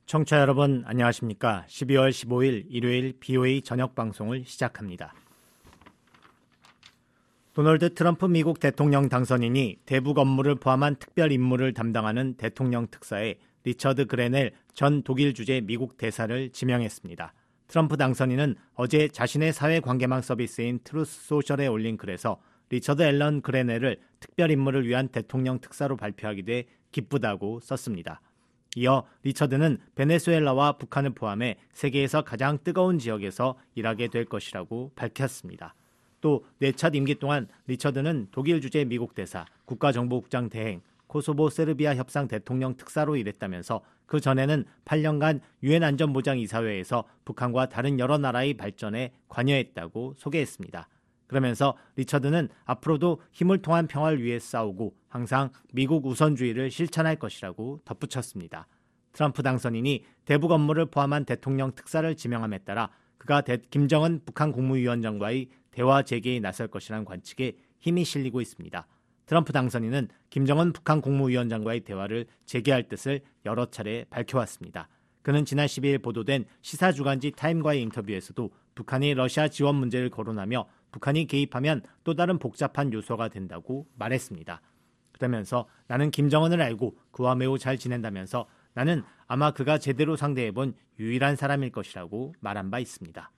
청취자 여러분 안녕하십니까? 12월 15일 일요일 BOA 저녁 방송을 시작합니다. 도널드 트럼프 미국 대통령 당선인이 대북 업무를 포함한 특별 임무를 담당하는 대통령 특사에 리처드 그레넬 전 독일 주재 미국 대사를 지명했습니다. 트럼프 당선인은 어제 자신의 사회관계망 서비스인 트루스 소셜에 올린 글에서 리처드 앨런 그레넬을 특별 임무를 위한 대통령 특사로 발표하게 돼 기쁘다고 썼습니다. 이어 리처드는 베네수엘라와 북한을 포함해 세계에서 가장 뜨거운 지역에서 일하게 될 것이라고 밝혔습니다. 또 4차 임기 동안 리처드는 독일 주재 미국 대사, 국가정보국장 대행, 코소보 세르비아 협상 대통령 특사로 일했다면서 그 전에는 8년간 유엔 안전보장이사회에서 북한과 다른 여러 나라의 발전에 관여했다고 소개했습니다. 그러면서 리처드는 앞으로도 힘을 통한 평화를 위해 싸우고 항상 미국 우선주의를 실천할 것이라고 덧붙였습니다. 트럼프 당선인이 대북 업무를 포함한 대통령 특사를 지명함에 따라 그가 김정은 북한 국무위원장과의 대화 재개에 나설 것이라는 관측에 힘이 실리고 있습니다. 트럼프 당선인은 김정은 북한 국무위원장과의 대화를 재개할 뜻을 여러 차례 밝혀왔습니다. 그는 지난 12일 보도된 시사주간지 타임과의 인터뷰에서도 북한이 러시아 지원 문제를 거론하며 북한이 개입하면 또 다른 복잡한 요소가 된다고 말했습니다. 그러면서 나는 김정은을 알고 그와 매우 잘 지낸다면서 나는 아마 그가 제대로 상대해본 유일한 사람일 것이라고 말한 바 있습니다.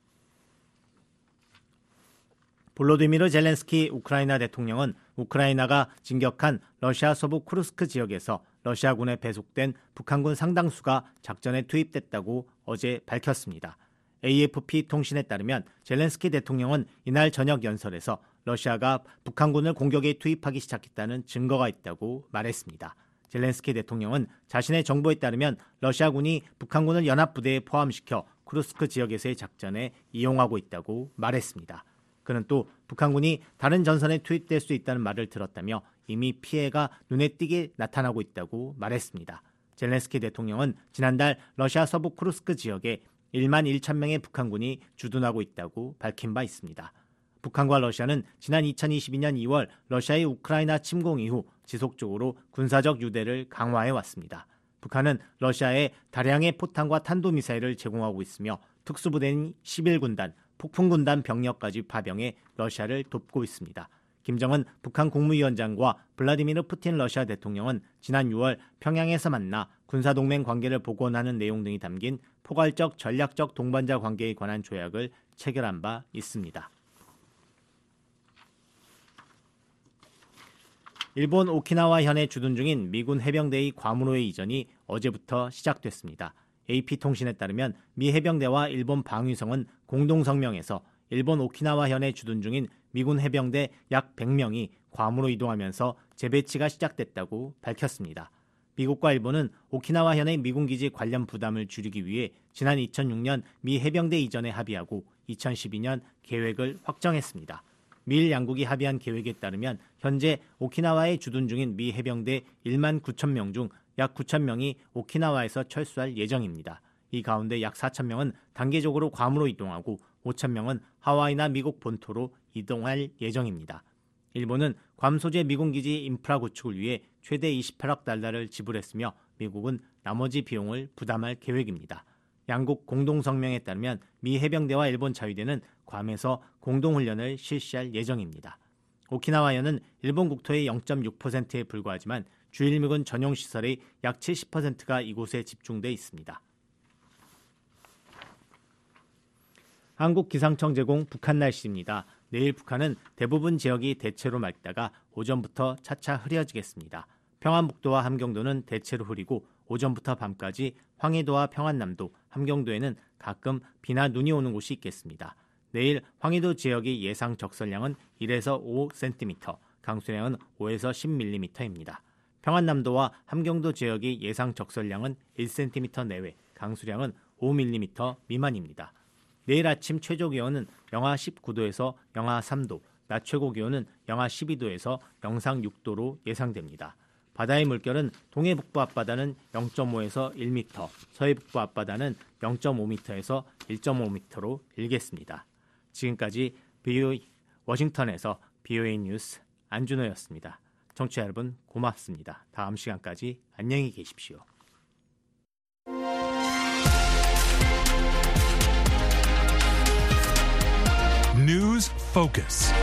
볼로디미르 젤렌스키 우크라이나 대통령은 우크라이나가 진격한 러시아 서부 쿠르스크 지역에서 러시아군에 배속된 북한군 상당수가 작전에 투입됐다고 어제 밝혔습니다. AFP 통신에 따르면 젤렌스키 대통령은 이날 저녁 연설에서 러시아가 북한군을 공격에 투입하기 시작했다는 증거가 있다고 말했습니다. 젤렌스키 대통령은 자신의 정보에 따르면 러시아군이 북한군을 연합부대에 포함시켜 쿠르스크 지역에서의 작전에 이용하고 있다고 말했습니다. 그는 또 북한군이 다른 전선에 투입될 수 있다는 말을 들었다며 이미 피해가 눈에 띄게 나타나고 있다고 말했습니다. 젤렌스키 대통령은 지난달 러시아 서부 쿠르스크 지역에 1만 1천 명의 북한군이 주둔하고 있다고 밝힌 바 있습니다. 북한과 러시아는 지난 2022년 2월 러시아의 우크라이나 침공 이후 지속적으로 군사적 유대를 강화해왔습니다. 북한은 러시아에 다량의 포탄과 탄도미사일을 제공하고 있으며 특수부대인 11군단, 폭풍군단 병력까지 파병해 러시아를 돕고 있습니다. 김정은 북한 국무위원장과 블라디미르 푸틴 러시아 대통령은 지난 6월 평양에서 만나 군사동맹 관계를 복원하는 내용 등이 담긴 포괄적 전략적 동반자 관계에 관한 조약을 체결한 바 있습니다. 일본 오키나와 현에 주둔 중인 미군 해병대의 괌으로의 이전이 어제부터 시작됐습니다. AP통신에 따르면 미 해병대와 일본 방위성은 공동성명에서 일본 오키나와 현에 주둔 중인 미군 해병대 약 100명이 괌으로 이동하면서 재배치가 시작됐다고 밝혔습니다. 미국과 일본은 오키나와 현의 미군기지 관련 부담을 줄이기 위해 지난 2006년 미 해병대 이전에 합의하고 2012년 계획을 확정했습니다. 미일 양국이 합의한 계획에 따르면 현재 오키나와에 주둔 중인 미 해병대 1만 9천 명 중 약 9천 명이 오키나와에서 철수할 예정입니다. 이 가운데 약 4천 명은 단계적으로 괌으로 이동하고 5천 명은 하와이나 미국 본토로 이동할 예정입니다. 일본은 괌 소재 미군기지 인프라 구축을 위해 최대 28억 달러를 지불했으며 미국은 나머지 비용을 부담할 계획입니다. 양국 공동성명에 따르면 미 해병대와 일본 자위대는 괌에서 공동훈련을 실시할 예정입니다. 오키나와현은 일본 국토의 0.6%에 불과하지만 주일미군 전용시설의 약 70%가 이곳에 집중돼 있습니다. 한국기상청 제공 북한 날씨입니다. 내일 북한은 대부분 지역이 대체로 맑다가 오전부터 차차 흐려지겠습니다. 평안북도와 함경도는 대체로 흐리고 오전부터 밤까지 황해도와 평안남도, 함경도에는 가끔 비나 눈이 오는 곳이 있겠습니다. 내일 황해도 지역의 예상 적설량은 1에서 5cm, 강수량은 5에서 10mm입니다. 평안남도와 함경도 지역의 예상 적설량은 1cm 내외, 강수량은 5mm 미만입니다. 내일 아침 최저기온은 영하 19도에서 영하 3도, 낮 최고기온은 영하 12도에서 영상 6도로 예상됩니다. 바다의 물결은 동해 북부 앞바다는 0.5에서 1m, 서해 북부 앞바다는 0.5m에서 1.5m로 일겠습니다. 지금까지 워싱턴에서 BOA 뉴스 안준호였습니다. 청취자 여러분 고맙습니다. 다음 시간까지 안녕히 계십시오. News Focus.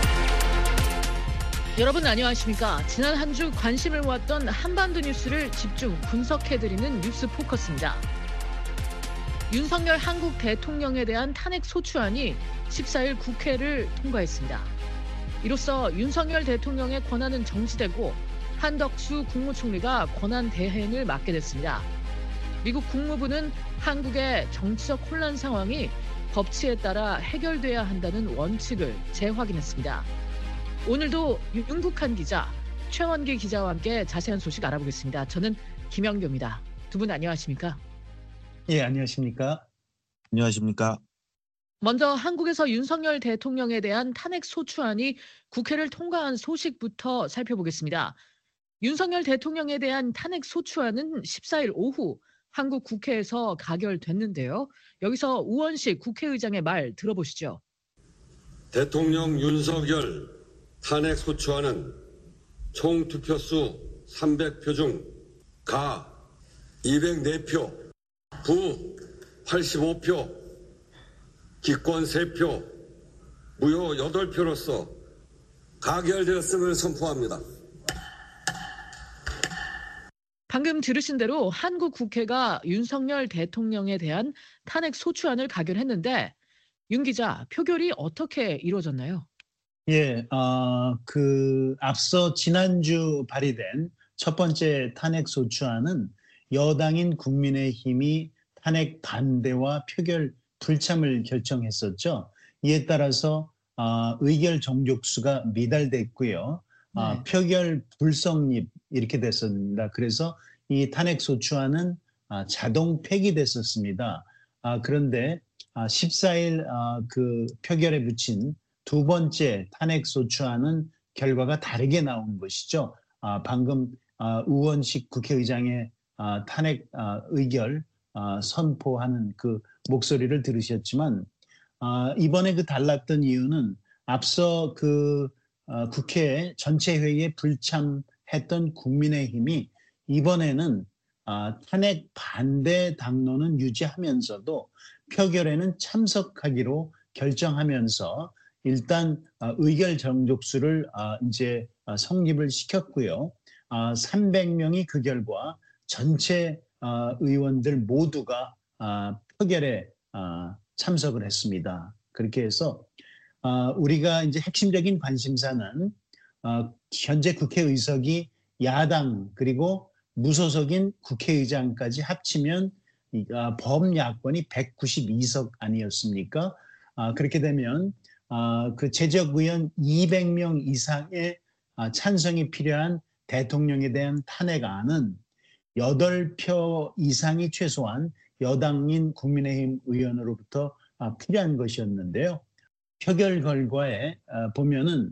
여러분 안녕하십니까? 지난 한 주 관심을 모았던 한반도 뉴스를 집중 분석해드리는 뉴스 포커스입니다. 윤석열 한국 대통령에 대한 탄핵 소추안이 14일 국회를 통과했습니다. 이로써 윤석열 대통령의 권한은 정지되고 한덕수 국무총리가 권한 대행을 맡게 됐습니다. 미국 국무부는 한국의 정치적 혼란 상황이 법치에 따라 해결돼야 한다는 원칙을 재확인했습니다. 오늘도 윤국한 기자, 최원기 기자와 함께 자세한 소식 알아보겠습니다. 저는 김영교입니다. 두 분 안녕하십니까? 예, 안녕하십니까? 안녕하십니까? 먼저 한국에서 윤석열 대통령에 대한 탄핵 소추안이 국회를 통과한 소식부터 살펴보겠습니다. 윤석열 대통령에 대한 탄핵 소추안은 14일 오후 한국 국회에서 가결됐는데요. 여기서 우원식 국회의장의 말 들어보시죠. 대통령 윤석열 탄핵 소추안은 총 투표수 300표 중 가 204표, 부 85표, 기권 3표, 무효 8표로서 가결되었음을 선포합니다. 방금 들으신 대로 한국 국회가 윤석열 대통령에 대한 탄핵 소추안을 가결했는데 윤 기자, 표결이 어떻게 이루어졌나요? 예, 앞서 지난주 발의된 첫 번째 탄핵 소추안은 여당인 국민의힘이 탄핵 반대와 표결 불참을 결정했었죠. 이에 따라서 의결 정족수가 미달됐고요. 네. 표결 불성립 이렇게 됐습니다. 그래서 이 탄핵 소추안은 자동 폐기됐었습니다. 그런데 14일 그 표결에 붙인 두 번째 탄핵 소추안은 결과가 다르게 나온 것이죠. 방금 우원식 국회의장의 탄핵 의결 선포하는 그 목소리를 들으셨지만 이번에 그 달랐던 이유는 앞서 국회 전체 회의에 불참했던 국민의힘이 이번에는 탄핵 반대 당론은 유지하면서도 표결에는 참석하기로 결정하면서 일단 의결 정족수를 이제 성립을 시켰고요. 300명이 그 결과 전체 의원들 모두가 표결에 참석을 했습니다. 그렇게 해서 우리가 이제 핵심적인 관심사는 현재 국회의석이 야당 그리고 무소속인 국회의장까지 합치면 범야권이 192석 아니었습니까? 그렇게 되면 그 제적 의원 200명 이상의 찬성이 필요한 대통령에 대한 탄핵안은 8표 이상이 최소한 여당인 국민의힘 의원으로부터 필요한 것이었는데요. 표결 결과에 보면은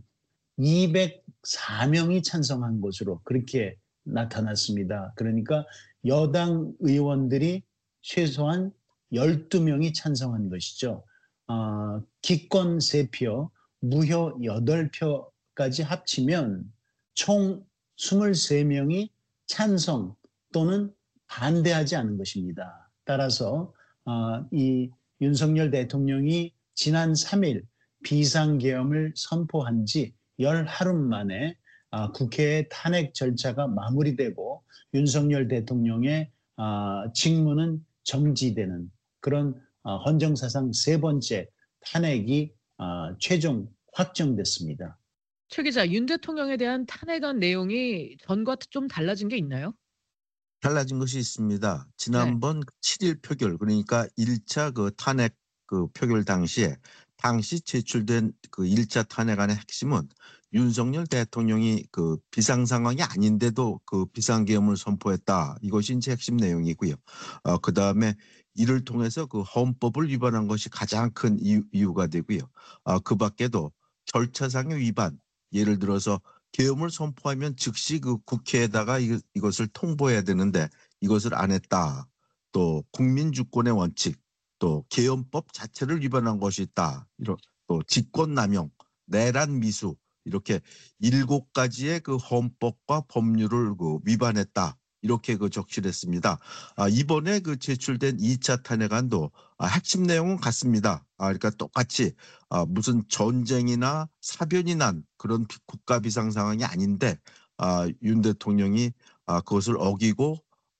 204명이 찬성한 것으로 그렇게 나타났습니다. 그러니까 여당 의원들이 최소한 12명이 찬성한 것이죠. 기권 3표, 무효 8표까지 합치면 총 23명이 찬성 또는 반대하지 않은 것입니다. 따라서 이 윤석열 대통령이 지난 3일 비상계엄을 선포한 지 10하루 만에 국회의 탄핵 절차가 마무리되고 윤석열 대통령의 직무는 정지되는 그런 헌정사상 세 번째 탄핵이 최종 확정됐습니다. 최 기자, 윤 대통령에 대한 탄핵안 내용이 전과 좀 달라진 게 있나요? 달라진 것이 있습니다. 지난번 7일 표결, 그러니까 1차 그 탄핵 그 표결 당시 제출된 그 1차 탄핵안의 핵심은 윤석열 대통령이 그 비상 상황이 아닌데도 그 비상계엄을 선포했다. 이것이 이제 핵심 내용이고요. 그 다음에 이를 통해서 그 헌법을 위반한 것이 가장 큰 이유가 되고요. 그 밖에도 절차상의 위반, 예를 들어서 계엄을 선포하면 즉시 그 국회에다가 이것을 통보해야 되는데 이것을 안 했다. 또 국민주권의 원칙, 또 계엄법 자체를 위반한 것이 있다. 또 직권남용, 내란 미수 이렇게 7가지의 그 헌법과 법률을 그 위반했다. 이렇게 적시했습니다. 이번에 제출된 2차 탄핵안도 핵심 내용은 같습니다. 그러니까 똑같이 무슨 전쟁이나 사변이 난 그런 국가 비상 상황이 아닌데 윤 대통령이 그것을 어기고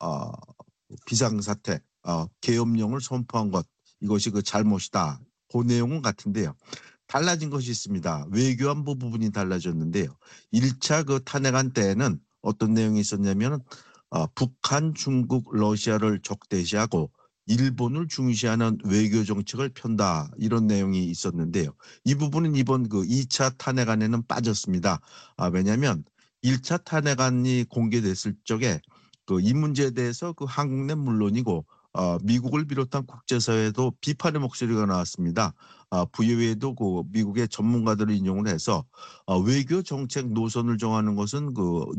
비상사태, 계엄령을 선포한 것, 이것이 잘못이다. 그 내용은 같은데요. 달라진 것이 있습니다. 외교안보 부분이 달라졌는데요. 1차 탄핵안 때에는 어떤 내용이 있었냐면 북한, 중국, 러시아를 적대시하고 일본을 중시하는 외교 정책을 편다, 이런 내용이 있었는데요. 이 부분은 이번 2차 탄핵안에는 빠졌습니다. 왜냐하면 1차 탄핵안이 공개됐을 적에 이 문제에 대해서 한국 내 물론이고 미국을 비롯한 국제사회에도 비판의 목소리가 나왔습니다. 부여회도 미국의 전문가들을 인용을 해서 외교 정책 노선을 정하는 것은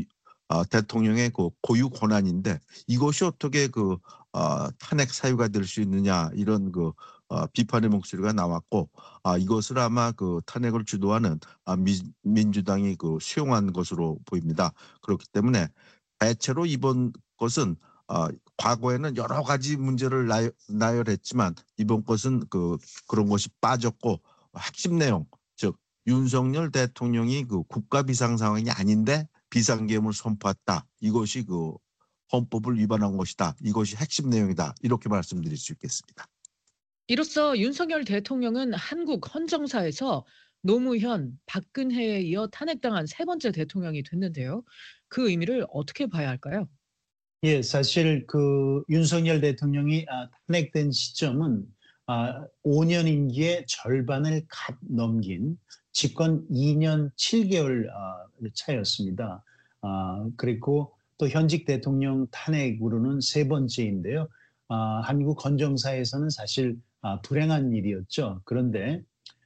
대통령의 고유 권한인데 이것이 어떻게 탄핵 사유가 될 수 있느냐, 이런 비판의 목소리가 나왔고 이것을 아마 탄핵을 주도하는 민주당이 수용한 것으로 보입니다. 그렇기 때문에 대체로 이번 것은 과거에는 여러 가지 문제를 나열했지만 이번 것은 그런 것이 빠졌고 핵심 내용, 즉 윤석열 대통령이 국가 비상 상황이 아닌데 비상계엄을 선포했다. 이것이 헌법을 위반한 것이다. 이것이 핵심 내용이다. 이렇게 말씀드릴 수 있겠습니다. 이로써 윤석열 대통령은 한국 헌정사에서 노무현, 박근혜에 이어 탄핵당한 세 번째 대통령이 됐는데요. 그 의미를 어떻게 봐야 할까요? 예, 사실 윤석열 대통령이 탄핵된 시점은 5년 임기의 절반을 갓 넘긴 집권 2년 7개월 차였습니다. 그리고 또 현직 대통령 탄핵으로는 세 번째인데요. 한국 헌정사에서는 사실 불행한 일이었죠. 그런데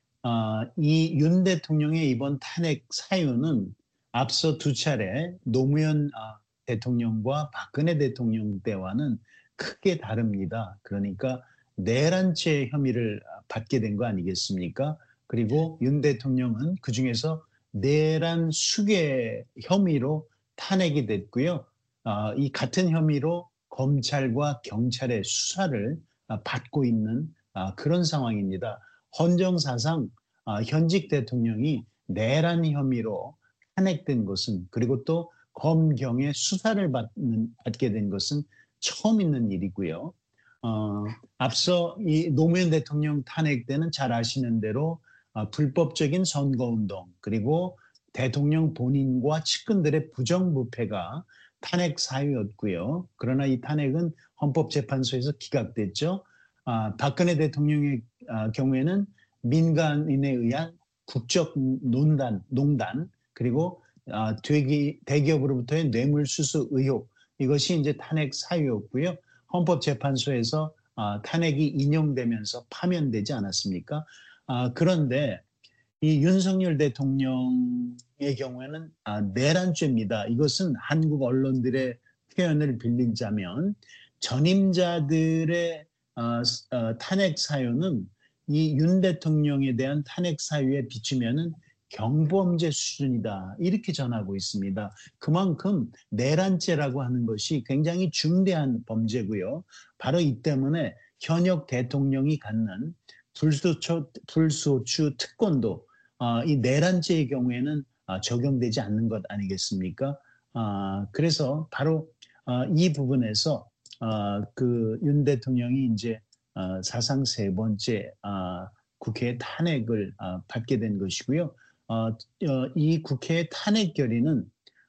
이 윤 대통령의 이번 탄핵 사유는 앞서 두 차례 노무현 대통령과 박근혜 대통령 때와는 크게 다릅니다. 그러니까 내란죄 혐의를 받게 된 거 아니겠습니까? 그리고 윤 대통령은 그중에서 내란 수괴 혐의로 탄핵이 됐고요. 이 같은 혐의로 검찰과 경찰의 수사를 받고 있는 그런 상황입니다. 헌정사상 현직 대통령이 내란 혐의로 탄핵된 것은, 그리고 또 검경의 수사를 받게 된 것은 처음 있는 일이고요. 앞서 이 노무현 대통령 탄핵 때는 잘 아시는 대로 불법적인 선거운동, 그리고 대통령 본인과 측근들의 부정부패가 탄핵 사유였고요. 그러나 이 탄핵은 헌법재판소에서 기각됐죠. 박근혜 대통령의 경우에는 민간인에 의한 국적농단, 그리고 대기업으로부터의 뇌물수수 의혹, 이것이 이제 탄핵 사유였고요. 헌법재판소에서 탄핵이 인용되면서 파면되지 않았습니까? 그런데 이 윤석열 대통령의 경우에는 내란죄입니다. 이것은 한국 언론들의 표현을 빌리자면 전임자들의 탄핵 사유는 이 윤 대통령에 대한 탄핵 사유에 비추면은 경범죄 수준이다, 이렇게 전하고 있습니다. 그만큼 내란죄라고 하는 것이 굉장히 중대한 범죄고요. 바로 이 때문에 현역 대통령이 갖는 불소추 특권도 이 내란죄의 경우에는 적용되지 않는 것 아니겠습니까? 그래서 바로 이 부분에서 윤 대통령이 이제 사상 세 번째 국회 탄핵을 받게 된 것이고요. 이 국회의 탄핵 결의는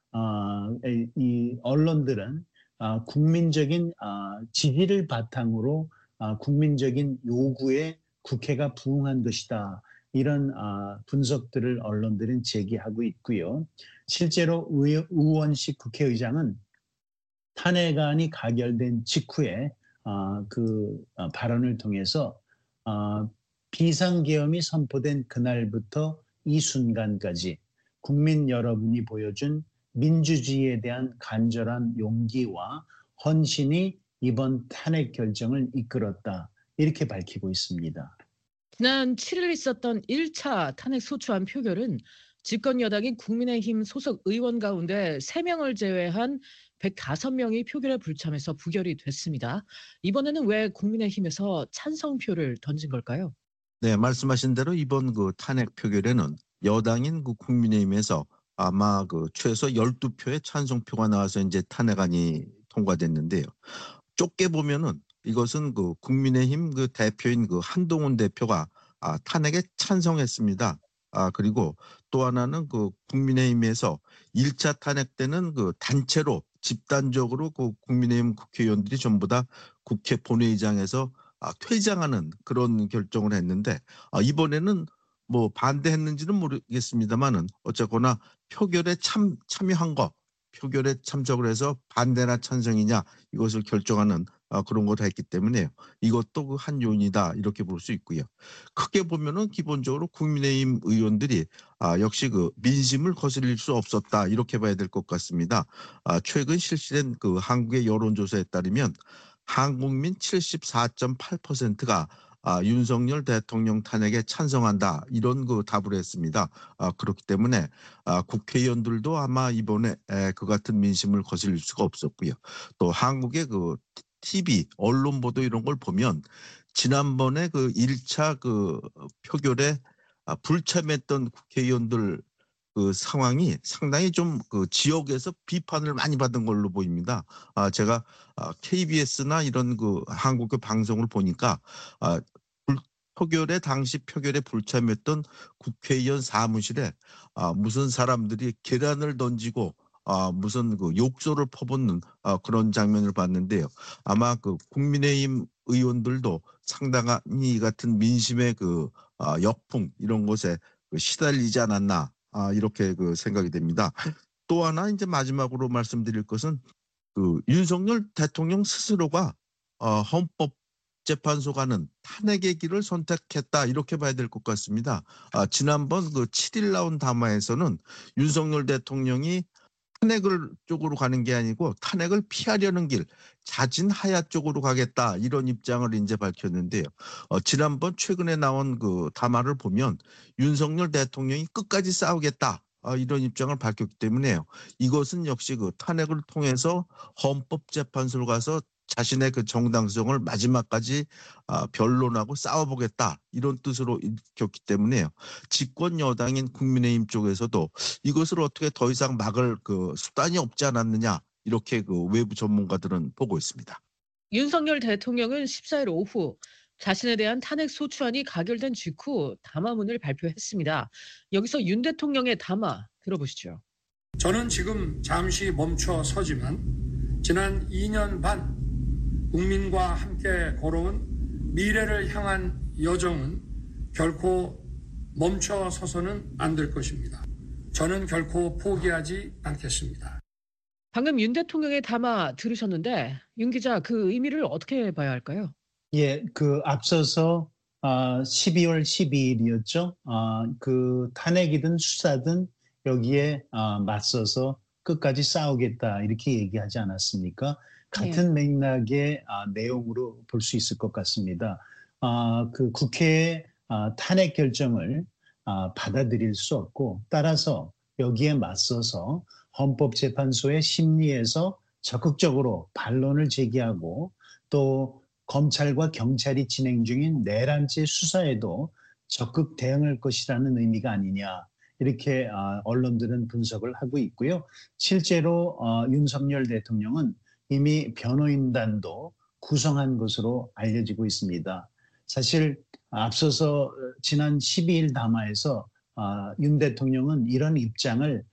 이 언론들은 국민적인 지지를 바탕으로 국민적인 요구에 국회가 부응한 것이다, 이런 분석들을 언론들은 제기하고 있고요. 실제로 우원식 국회의장은 탄핵안이 가결된 직후에 발언을 통해서 비상계엄이 선포된 그날부터 이 순간까지 국민 여러분이 보여준 민주주의에 대한 간절한 용기와 헌신이 이번 탄핵 결정을 이끌었다, 이렇게 밝히고 있습니다. 지난 7일 있었던 1차 탄핵 소추안 표결은 집권 여당인 국민의힘 소속 의원 가운데 3명을 제외한 105명이 표결에 불참해서 부결이 됐습니다. 이번에는 왜 국민의힘에서 찬성표를 던진 걸까요? 네, 말씀하신 대로 이번 그 탄핵 표결에는 여당인 그 국민의힘에서 아마 그 최소 12표의 찬성표가 나와서 이제 탄핵안이 통과됐는데요. 좁게 보면은 이것은 그 국민의힘 그 대표인 그 한동훈 대표가 탄핵에 찬성했습니다. 그리고 또 하나는 그 국민의힘에서 1차 탄핵 때는 그 단체로 집단적으로 그 국민의힘 국회의원들이 전부 다 국회 본회의장에서 퇴장하는 그런 결정을 했는데 이번에는 뭐 반대했는지는 모르겠습니다만은 어쨌거나 표결에 참여한 거, 표결에 참석을 해서 반대나 찬성이냐 이것을 결정하는 그런 걸 했기 때문에 이것도 그 한 요인이다 이렇게 볼 수 있고요. 크게 보면은 기본적으로 국민의힘 의원들이 역시 그 민심을 거슬릴 수 없었다 이렇게 봐야 될 것 같습니다. 최근 실시된 그 한국의 여론조사에 따르면 한국민 74.8%가 윤석열 대통령 탄핵에 찬성한다 이런 그 답을 했습니다. 그렇기 때문에 국회의원들도 아마 이번에 그 같은 민심을 거슬릴 수가 없었고요. 또 한국의 그 TV 언론 보도 이런 걸 보면 지난번에 그 1차 그 표결에 불참했던 국회의원들 그 상황이 상당히 좀 그 지역에서 비판을 많이 받은 걸로 보입니다. 제가 KBS나 이런 그 한국의 방송을 보니까 당시 표결에 불참했던 국회의원 사무실에 무슨 사람들이 계란을 던지고 무슨 그 욕설을 퍼붓는 그런 장면을 봤는데요. 아마 그 국민의힘 의원들도 상당한 이 같은 민심의 그 역풍 이런 것에 시달리지 않았나 이렇게 그 생각이 됩니다. 또 하나 이제 마지막으로 말씀드릴 것은 그 윤석열 대통령 스스로가 헌법재판소 가는 탄핵의 길을 선택했다 이렇게 봐야 될 것 같습니다. 지난번 그 7일 나온 담화에서는 윤석열 대통령이 탄핵을 쪽으로 가는 게 아니고 탄핵을 피하려는 길, 자진하야 쪽으로 가겠다 이런 입장을 이제 밝혔는데요. 지난번 최근에 나온 그 담화를 보면 윤석열 대통령이 끝까지 싸우겠다. 이런 입장을 밝혔기 때문에요. 이것은 역시 그 탄핵을 통해서 헌법재판소로 가서 자신의 그 정당성을 마지막까지 변론하고 싸워보겠다 이런 뜻으로 읽혔기 때문에요. 집권 여당인 국민의힘 쪽에서도 이것을 어떻게 더 이상 막을 그 수단이 없지 않았느냐 이렇게 그 외부 전문가들은 보고 있습니다. 윤석열 대통령은 14일 오후 자신에 대한 탄핵 소추안이 가결된 직후 담화문을 발표했습니다. 여기서 윤 대통령의 담화 들어보시죠. 저는 지금 잠시 멈춰 서지만 지난 2년 반 국민과 함께 걸어온 미래를 향한 여정은 결코 멈춰 서서는 안 될 것입니다. 저는 결코 포기하지 않겠습니다. 방금 윤 대통령의 담화 들으셨는데 윤 기자 그 의미를 어떻게 봐야 할까요? 예, 그 앞서서 12월 12일이었죠. 그 탄핵이든 수사든 여기에 맞서서 끝까지 싸우겠다 이렇게 얘기하지 않았습니까? 같은 맥락의 내용으로 볼 수 있을 것 같습니다. 그 국회의 탄핵 결정을 받아들일 수 없고 따라서 여기에 맞서서 헌법재판소의 심리에서 적극적으로 반론을 제기하고 또 검찰과 경찰이 진행 중인 내란죄 수사에도 적극 대응할 것이라는 의미가 아니냐 이렇게 언론들은 분석을 하고 있고요. 실제로 윤석열 대통령은 이미 변호인단도 구성한 것으로 알려지고 있습니다. 사실 앞서서 지난 12일 담화에서 윤 대통령은 이런 입장을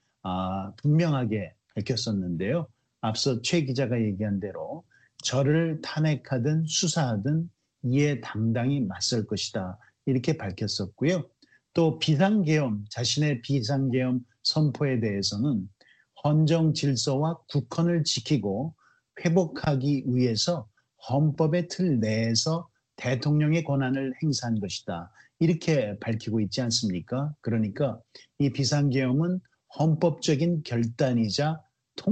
분명하게 밝혔었는데요. 앞서 최 기자가 얘기한 대로 저를 탄핵하든 수사하든 이에 당당히 맞설 것이다 이렇게 밝혔었고요. 또 비상계엄, 자신의 비상계엄 선포에 대해서는 헌정 질서와 국헌을 지키고 회복하기 위해서 헌법의 틀 내에서 대통령의 권한을 행사한 것이다. 이렇게 밝히고 있지 않습니까? 그러니까 이 비상계엄은 헌법적인 결단이자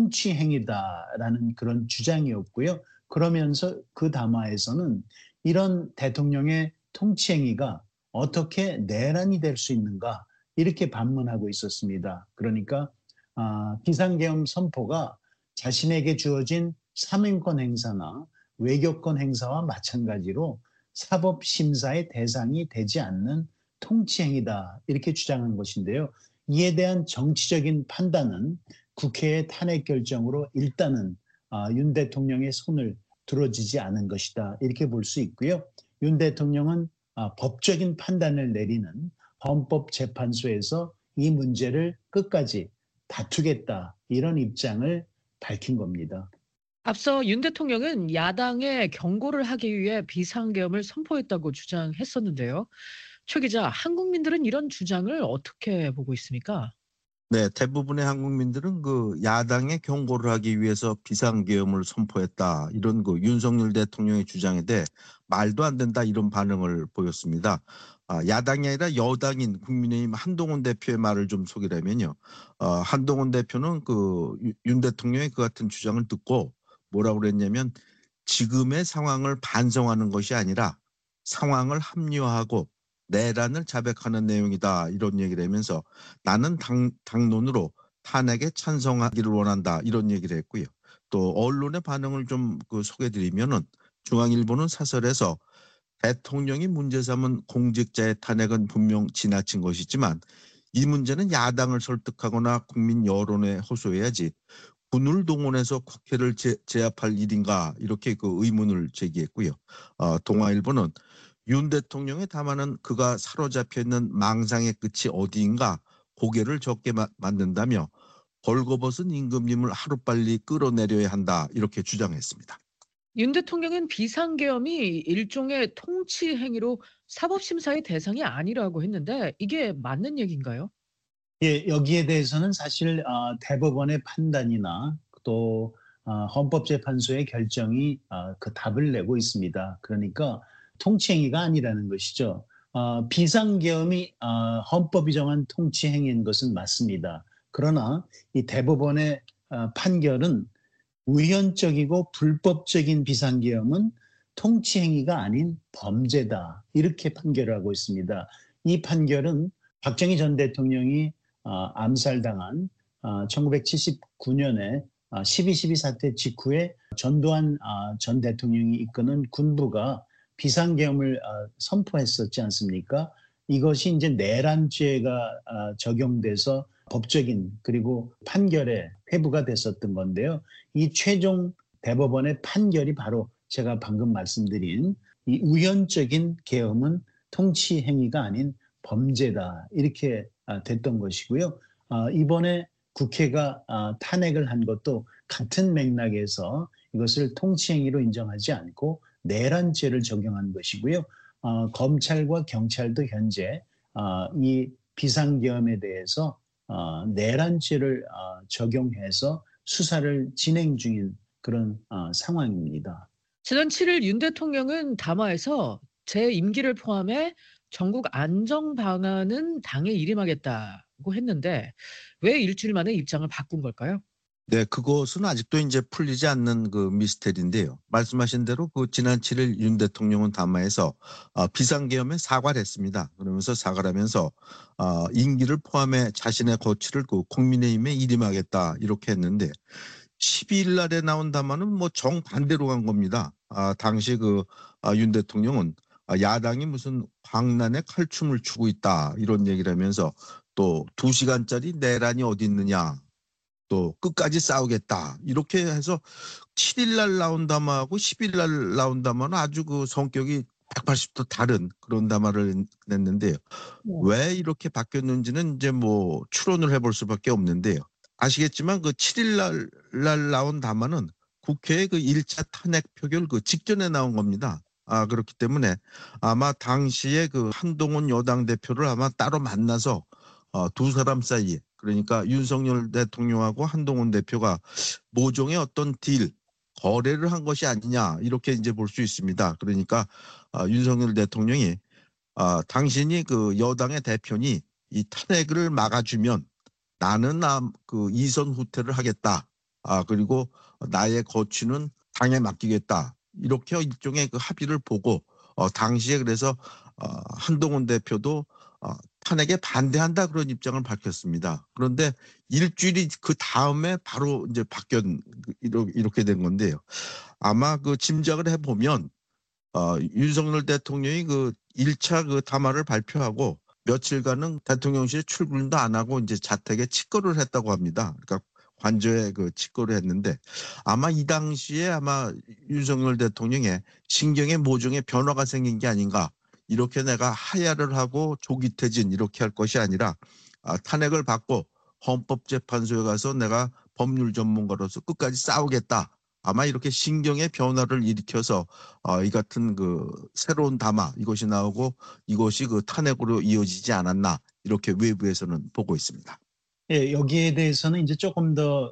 통치행위다라는 그런 주장이었고요. 그러면서 그 담화에서는 이런 대통령의 통치행위가 어떻게 내란이 될 수 있는가 이렇게 반문하고 있었습니다. 그러니까 비상계엄 선포가 자신에게 주어진 사명권 행사나 외교권 행사와 마찬가지로 사법심사의 대상이 되지 않는 통치행위다 이렇게 주장한 것인데요. 이에 대한 정치적인 판단은 국회의 탄핵 결정으로 일단은 윤 대통령의 손을 들어지지 않은 것이다 이렇게 볼 수 있고요. 윤 대통령은 법적인 판단을 내리는 헌법재판소에서 이 문제를 끝까지 다투겠다 이런 입장을 밝힌 겁니다. 앞서 윤 대통령은 야당에 경고를 하기 위해 비상계엄을 선포했다고 주장했었는데요. 최 기자, 한국민들은 이런 주장을 어떻게 보고 있습니까? 네, 대부분의 한국민들은 그 야당에 경고를 하기 위해서 비상계엄을 선포했다. 이런 그 윤석열 대통령의 주장에 대해 말도 안 된다 이런 반응을 보였습니다. 야당이 아니라 여당인 국민의힘 한동훈 대표의 말을 좀 소개하면요. 한동훈 대표는 그 윤 대통령의 그 같은 주장을 듣고 뭐라고 그랬냐면 지금의 상황을 반성하는 것이 아니라 상황을 합리화하고 내란을 자백하는 내용이다 이런 얘기를 하면서 나는 당론으로 탄핵에 찬성하기를 원한다 이런 얘기를 했고요. 또 언론의 반응을 좀 소개드리면은 중앙일보는 사설에서 대통령이 문제 삼은 공직자의 탄핵은 분명 지나친 것이지만 이 문제는 야당을 설득하거나 국민 여론에 호소해야지 군을 동원해서 국회를 제압할 일인가 이렇게 그 의문을 제기했고요. 동아일보는 윤 대통령의 담화는 그가 사로잡혀 있는 망상의 끝이 어디인가 고개를 젓게 만든다며 벌거벗은 임금님을 하루빨리 끌어내려야 한다 이렇게 주장했습니다. 윤 대통령은 비상계엄이 일종의 통치 행위로 사법심사의 대상이 아니라고 했는데 이게 맞는 얘기인가요? 예, 여기에 대해서는 사실 대법원의 판단이나 또 헌법재판소의 결정이 그 답을 내고 있습니다. 그러니까 통치행위가 아니라는 것이죠. 비상계엄이 헌법이 정한 통치행위인 것은 맞습니다. 그러나 이 대법원의 판결은 우연적이고 불법적인 비상계엄은 통치행위가 아닌 범죄다. 이렇게 판결을 하고 있습니다. 이 판결은 박정희 전 대통령이 암살당한 1979년에 12.12 사태 직후에 전두환 전 대통령이 이끄는 군부가 비상계엄을 선포했었지 않습니까? 이것이 이제 내란죄가 적용돼서 법적인 그리고 판결에 회부가 됐었던 건데요. 이 최종 대법원의 판결이 바로 제가 방금 말씀드린 이 우연적인 계엄은 통치 행위가 아닌 범죄다 이렇게 됐던 것이고요. 이번에 국회가 탄핵을 한 것도 같은 맥락에서 이것을 통치 행위로 인정하지 않고 내란죄를 적용한 것이고요. 검찰과 경찰도 현재 이 비상계엄에 대해서 내란죄를 적용해서 수사를 진행 중인 그런 상황입니다. 지난 7일 윤 대통령은 담화에서 제 임기를 포함해 전국 안정 방안은 당에 일임하겠다고 했는데 왜 일주일 만에 입장을 바꾼 걸까요? 네, 그것은 아직도 이제 풀리지 않는 그 미스터리인데요. 말씀하신 대로 그 지난 7일 윤 대통령은 담화에서 비상계엄에 사과를 했습니다. 그러면서 사과를 하면서 임기를 포함해 자신의 거취를 그 국민의힘에 일임하겠다 이렇게 했는데 12일 날에 나온 담화는 뭐 정반대로 간 겁니다. 당시 그 윤 대통령은 야당이 무슨 광란에 칼춤을 추고 있다 이런 얘기를 하면서 또 2시간짜리 내란이 어디 있느냐 또 끝까지 싸우겠다 이렇게 해서 7일 날 나온 담화하고 10일 날 나온 담화는 아주 그 성격이 180도 다른 그런 담화를 냈는데요. 왜 이렇게 바뀌었는지는 이제 뭐 추론을 해볼 수밖에 없는데요. 아시겠지만 그 7일 날 나온 담화는 국회의 그 1차 탄핵 표결 그 직전에 나온 겁니다. 그렇기 때문에 아마 당시에 그 한동훈 여당 대표를 아마 따로 만나서 두 사람 사이에 그러니까 윤석열 대통령하고 한동훈 대표가 모종의 어떤 딜, 거래를 한 것이 아니냐 이렇게 이제 볼 수 있습니다. 그러니까 윤석열 대통령이 당신이 그 여당의 대표니 이 탄핵을 막아주면 나는 그 이선 후퇴를 하겠다. 그리고 나의 거취는 당에 맡기겠다. 이렇게 일종의 그 합의를 보고 당시에 그래서 한동훈 대표도 탄핵에 반대한다 그런 입장을 밝혔습니다. 그런데 일주일이 그 다음에 바로 이제 이렇게 된 건데요. 아마 그 짐작을 해보면 윤석열 대통령이 그 1차 그 담화를 발표하고 며칠간은 대통령실에 출근도 안 하고 이제 자택에 직거를 했다고 합니다. 그러니까 관저에 그 직거를 했는데 아마 이 당시에 아마 윤석열 대통령의 신경의 모종의 변화가 생긴 게 아닌가. 이렇게 내가 하야를 하고 조기 퇴진 이렇게 할 것이 아니라 탄핵을 받고 헌법재판소에 가서 내가 법률 전문가로서 끝까지 싸우겠다. 아마 이렇게 신경의 변화를 일으켜서 이 같은 그 새로운 담화 이것이 나오고 이것이 그 탄핵으로 이어지지 않았나 이렇게 외부에서는 보고 있습니다. 예, 여기에 대해서는 이제 조금 더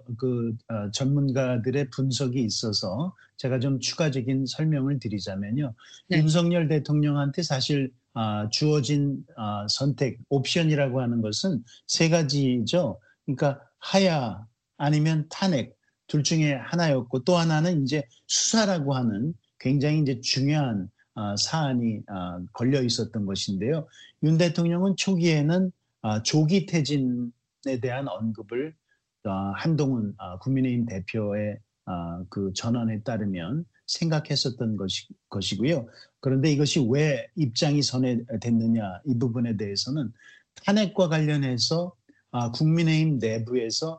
전문가들의 분석이 있어서 제가 좀 추가적인 설명을 드리자면요. 네. 윤석열 대통령한테 사실 주어진 선택, 옵션이라고 하는 것은 세 가지죠. 그러니까 하야 아니면 탄핵 둘 중에 하나였고 또 하나는 이제 수사라고 하는 굉장히 이제 중요한 사안이 걸려 있었던 것인데요. 윤 대통령은 초기에는 조기 퇴진에 대한 언급을 한동훈 국민의힘 대표의 그 전언에 따르면 생각했었던 것이고요. 그런데 이것이 왜 입장이 선회됐느냐 이 부분에 대해서는 탄핵과 관련해서 국민의힘 내부에서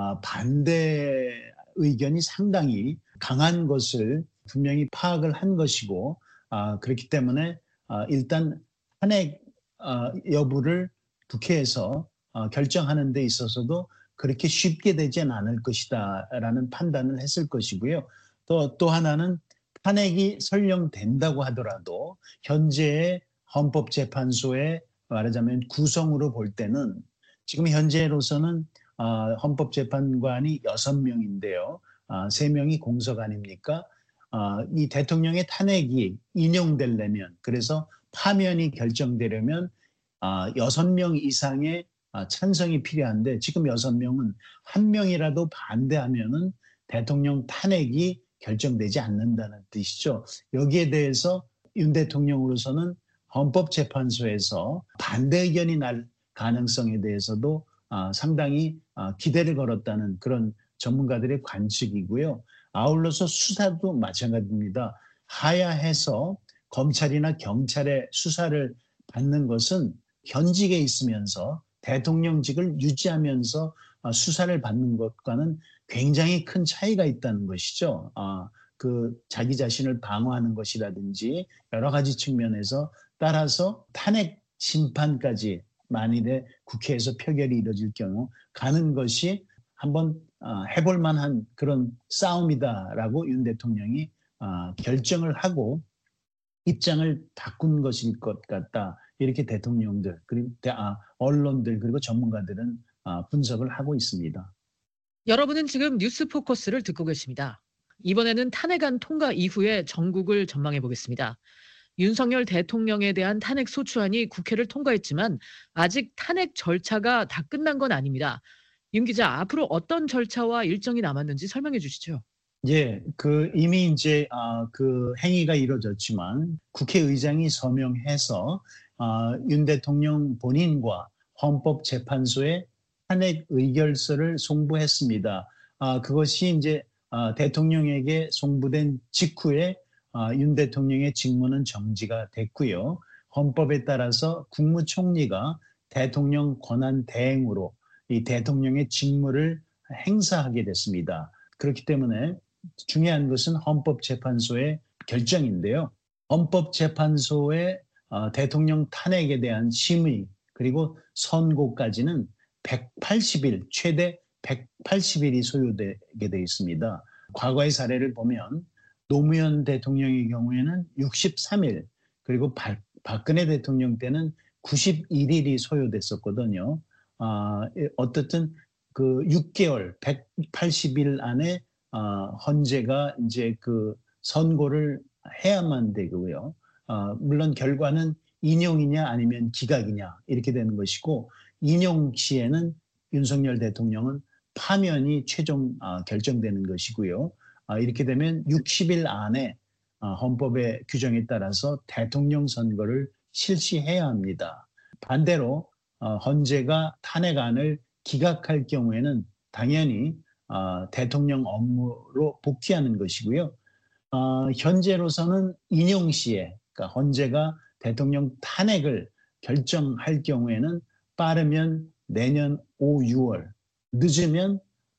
반대 의견이 상당히 강한 것을 분명히 파악을 한 것이고 그렇기 때문에 일단 탄핵 여부를 국회에서 결정하는 데 있어서도 그렇게 쉽게 되진 않을 것이다 라는 판단을 했을 것이고요. 또 하나는 탄핵이 설령 된다고 하더라도 현재의 헌법재판소의 말하자면 구성으로 볼 때는 지금 현재로서는 헌법재판관이 6명인데요. 3명이 공석 아닙니까? 이 대통령의 탄핵이 인용되려면 그래서 파면이 결정되려면 6명 이상의 찬성이 필요한데 지금 6명은 1명이라도 반대하면은 대통령 탄핵이 결정되지 않는다는 뜻이죠. 여기에 대해서 윤 대통령으로서는 헌법재판소에서 반대 의견이 날 가능성에 대해서도 상당히 기대를 걸었다는 그런 전문가들의 관측이고요. 아울러서 수사도 마찬가지입니다. 하야해서 검찰이나 경찰의 수사를 받는 것은 현직에 있으면서 대통령직을 유지하면서 수사를 받는 것과는 굉장히 큰 차이가 있다는 것이죠. 그 자기 자신을 방어하는 것이라든지 여러 가지 측면에서 따라서 탄핵 심판까지 만일에 국회에서 표결이 이뤄질 경우 가는 것이 한번 해볼 만한 그런 싸움이다라고 윤 대통령이 결정을 하고 입장을 바꾼 것일 것 같다. 이렇게 대통령들, 그리고 언론들 그리고 전문가들은 분석을 하고 있습니다. 여러분은 지금 뉴스 포커스를 듣고 계십니다. 이번에는 탄핵안 통과 이후에 전국을 전망해 보겠습니다. 윤석열 대통령에 대한 탄핵 소추안이 국회를 통과했지만 아직 탄핵 절차가 다 끝난 건 아닙니다. 윤 기자, 앞으로 어떤 절차와 일정이 남았는지 설명해 주시죠. 예, 이미 이제 그 행위가 이루어졌지만 국회의장이 서명해서 윤 대통령 본인과 헌법재판소에 탄핵 의결서를 송부했습니다. 그것이 이제 대통령에게 송부된 직후에 윤 대통령의 직무는 정지가 됐고요. 헌법에 따라서 국무총리가 대통령 권한 대행으로 이 대통령의 직무를 행사하게 됐습니다. 그렇기 때문에 중요한 것은 헌법재판소의 결정인데요. 헌법재판소의 대통령 탄핵에 대한 심의 그리고 선고까지는 180일, 최대 180일이 소요되게 되어 있습니다. 과거의 사례를 보면 노무현 대통령의 경우에는 63일, 그리고 박근혜 대통령 때는 91일이 소요됐었거든요. 어떻든 그 6개월, 180일 안에 헌재가 이제 그 선고를 해야만 되고요. 물론 결과는 인용이냐 아니면 기각이냐 이렇게 되는 것이고 인용 시에는 윤석열 대통령은 파면이 최종 결정되는 것이고요. 이렇게 되면 60일 안에 헌법의 규정에 따라서 대통령 선거를 실시해야 합니다. 반대로 헌재가 탄핵안을 기각할 경우에는 당연히 대통령 업무로 복귀하는 것이고요. 현재로서는 인용시에 그러니까 헌재가 대통령 탄핵을 결정할 경우에는 빠르면 내년 5, 6월, 늦으면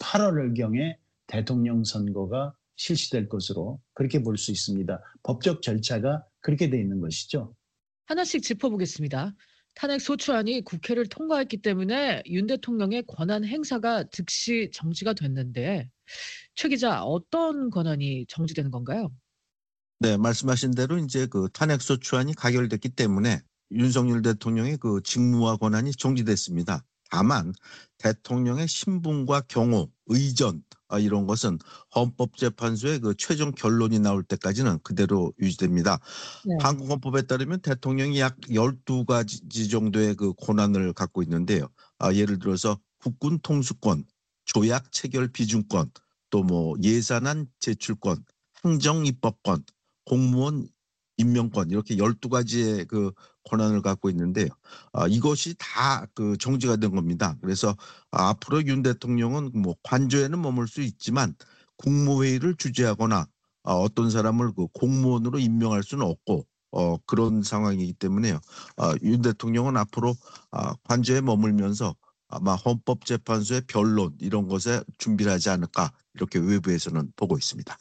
8월경에 대통령 선거가 실시될 것으로 그렇게 볼 수 있습니다. 법적 절차가 그렇게 돼 있는 것이죠. 하나씩 짚어보겠습니다. 탄핵 소추안이 국회를 통과했기 때문에 윤 대통령의 권한 행사가 즉시 정지가 됐는데 최 기자, 어떤 권한이 정지되는 건가요? 네, 말씀하신 대로 이제 그 탄핵소추안이 가결됐기 때문에 윤석열 대통령의 그 직무와 권한이 정지됐습니다. 다만 대통령의 신분과 경호, 의전 이런 것은 헌법재판소의 그 최종 결론이 나올 때까지는 그대로 유지됩니다. 네. 한국 헌법에 따르면 대통령이 약 12가지 정도의 그 권한을 갖고 있는데요. 예를 들어서 국군 통수권, 조약 체결 비준권, 또 뭐 예산안 제출권, 행정 입법권, 공무원 임명권 이렇게 12가지의 그 권한을 갖고 있는데요. 이것이 다 그 정지가 된 겁니다. 그래서 앞으로 윤 대통령은 뭐 관저에는 머물 수 있지만 국무회의를 주재하거나 어떤 사람을 그 공무원으로 임명할 수는 없고 그런 상황이기 때문에요. 윤 대통령은 앞으로 관저에 머물면서 아마 헌법재판소의 변론 이런 것에 준비를 하지 않을까 이렇게 외부에서는 보고 있습니다.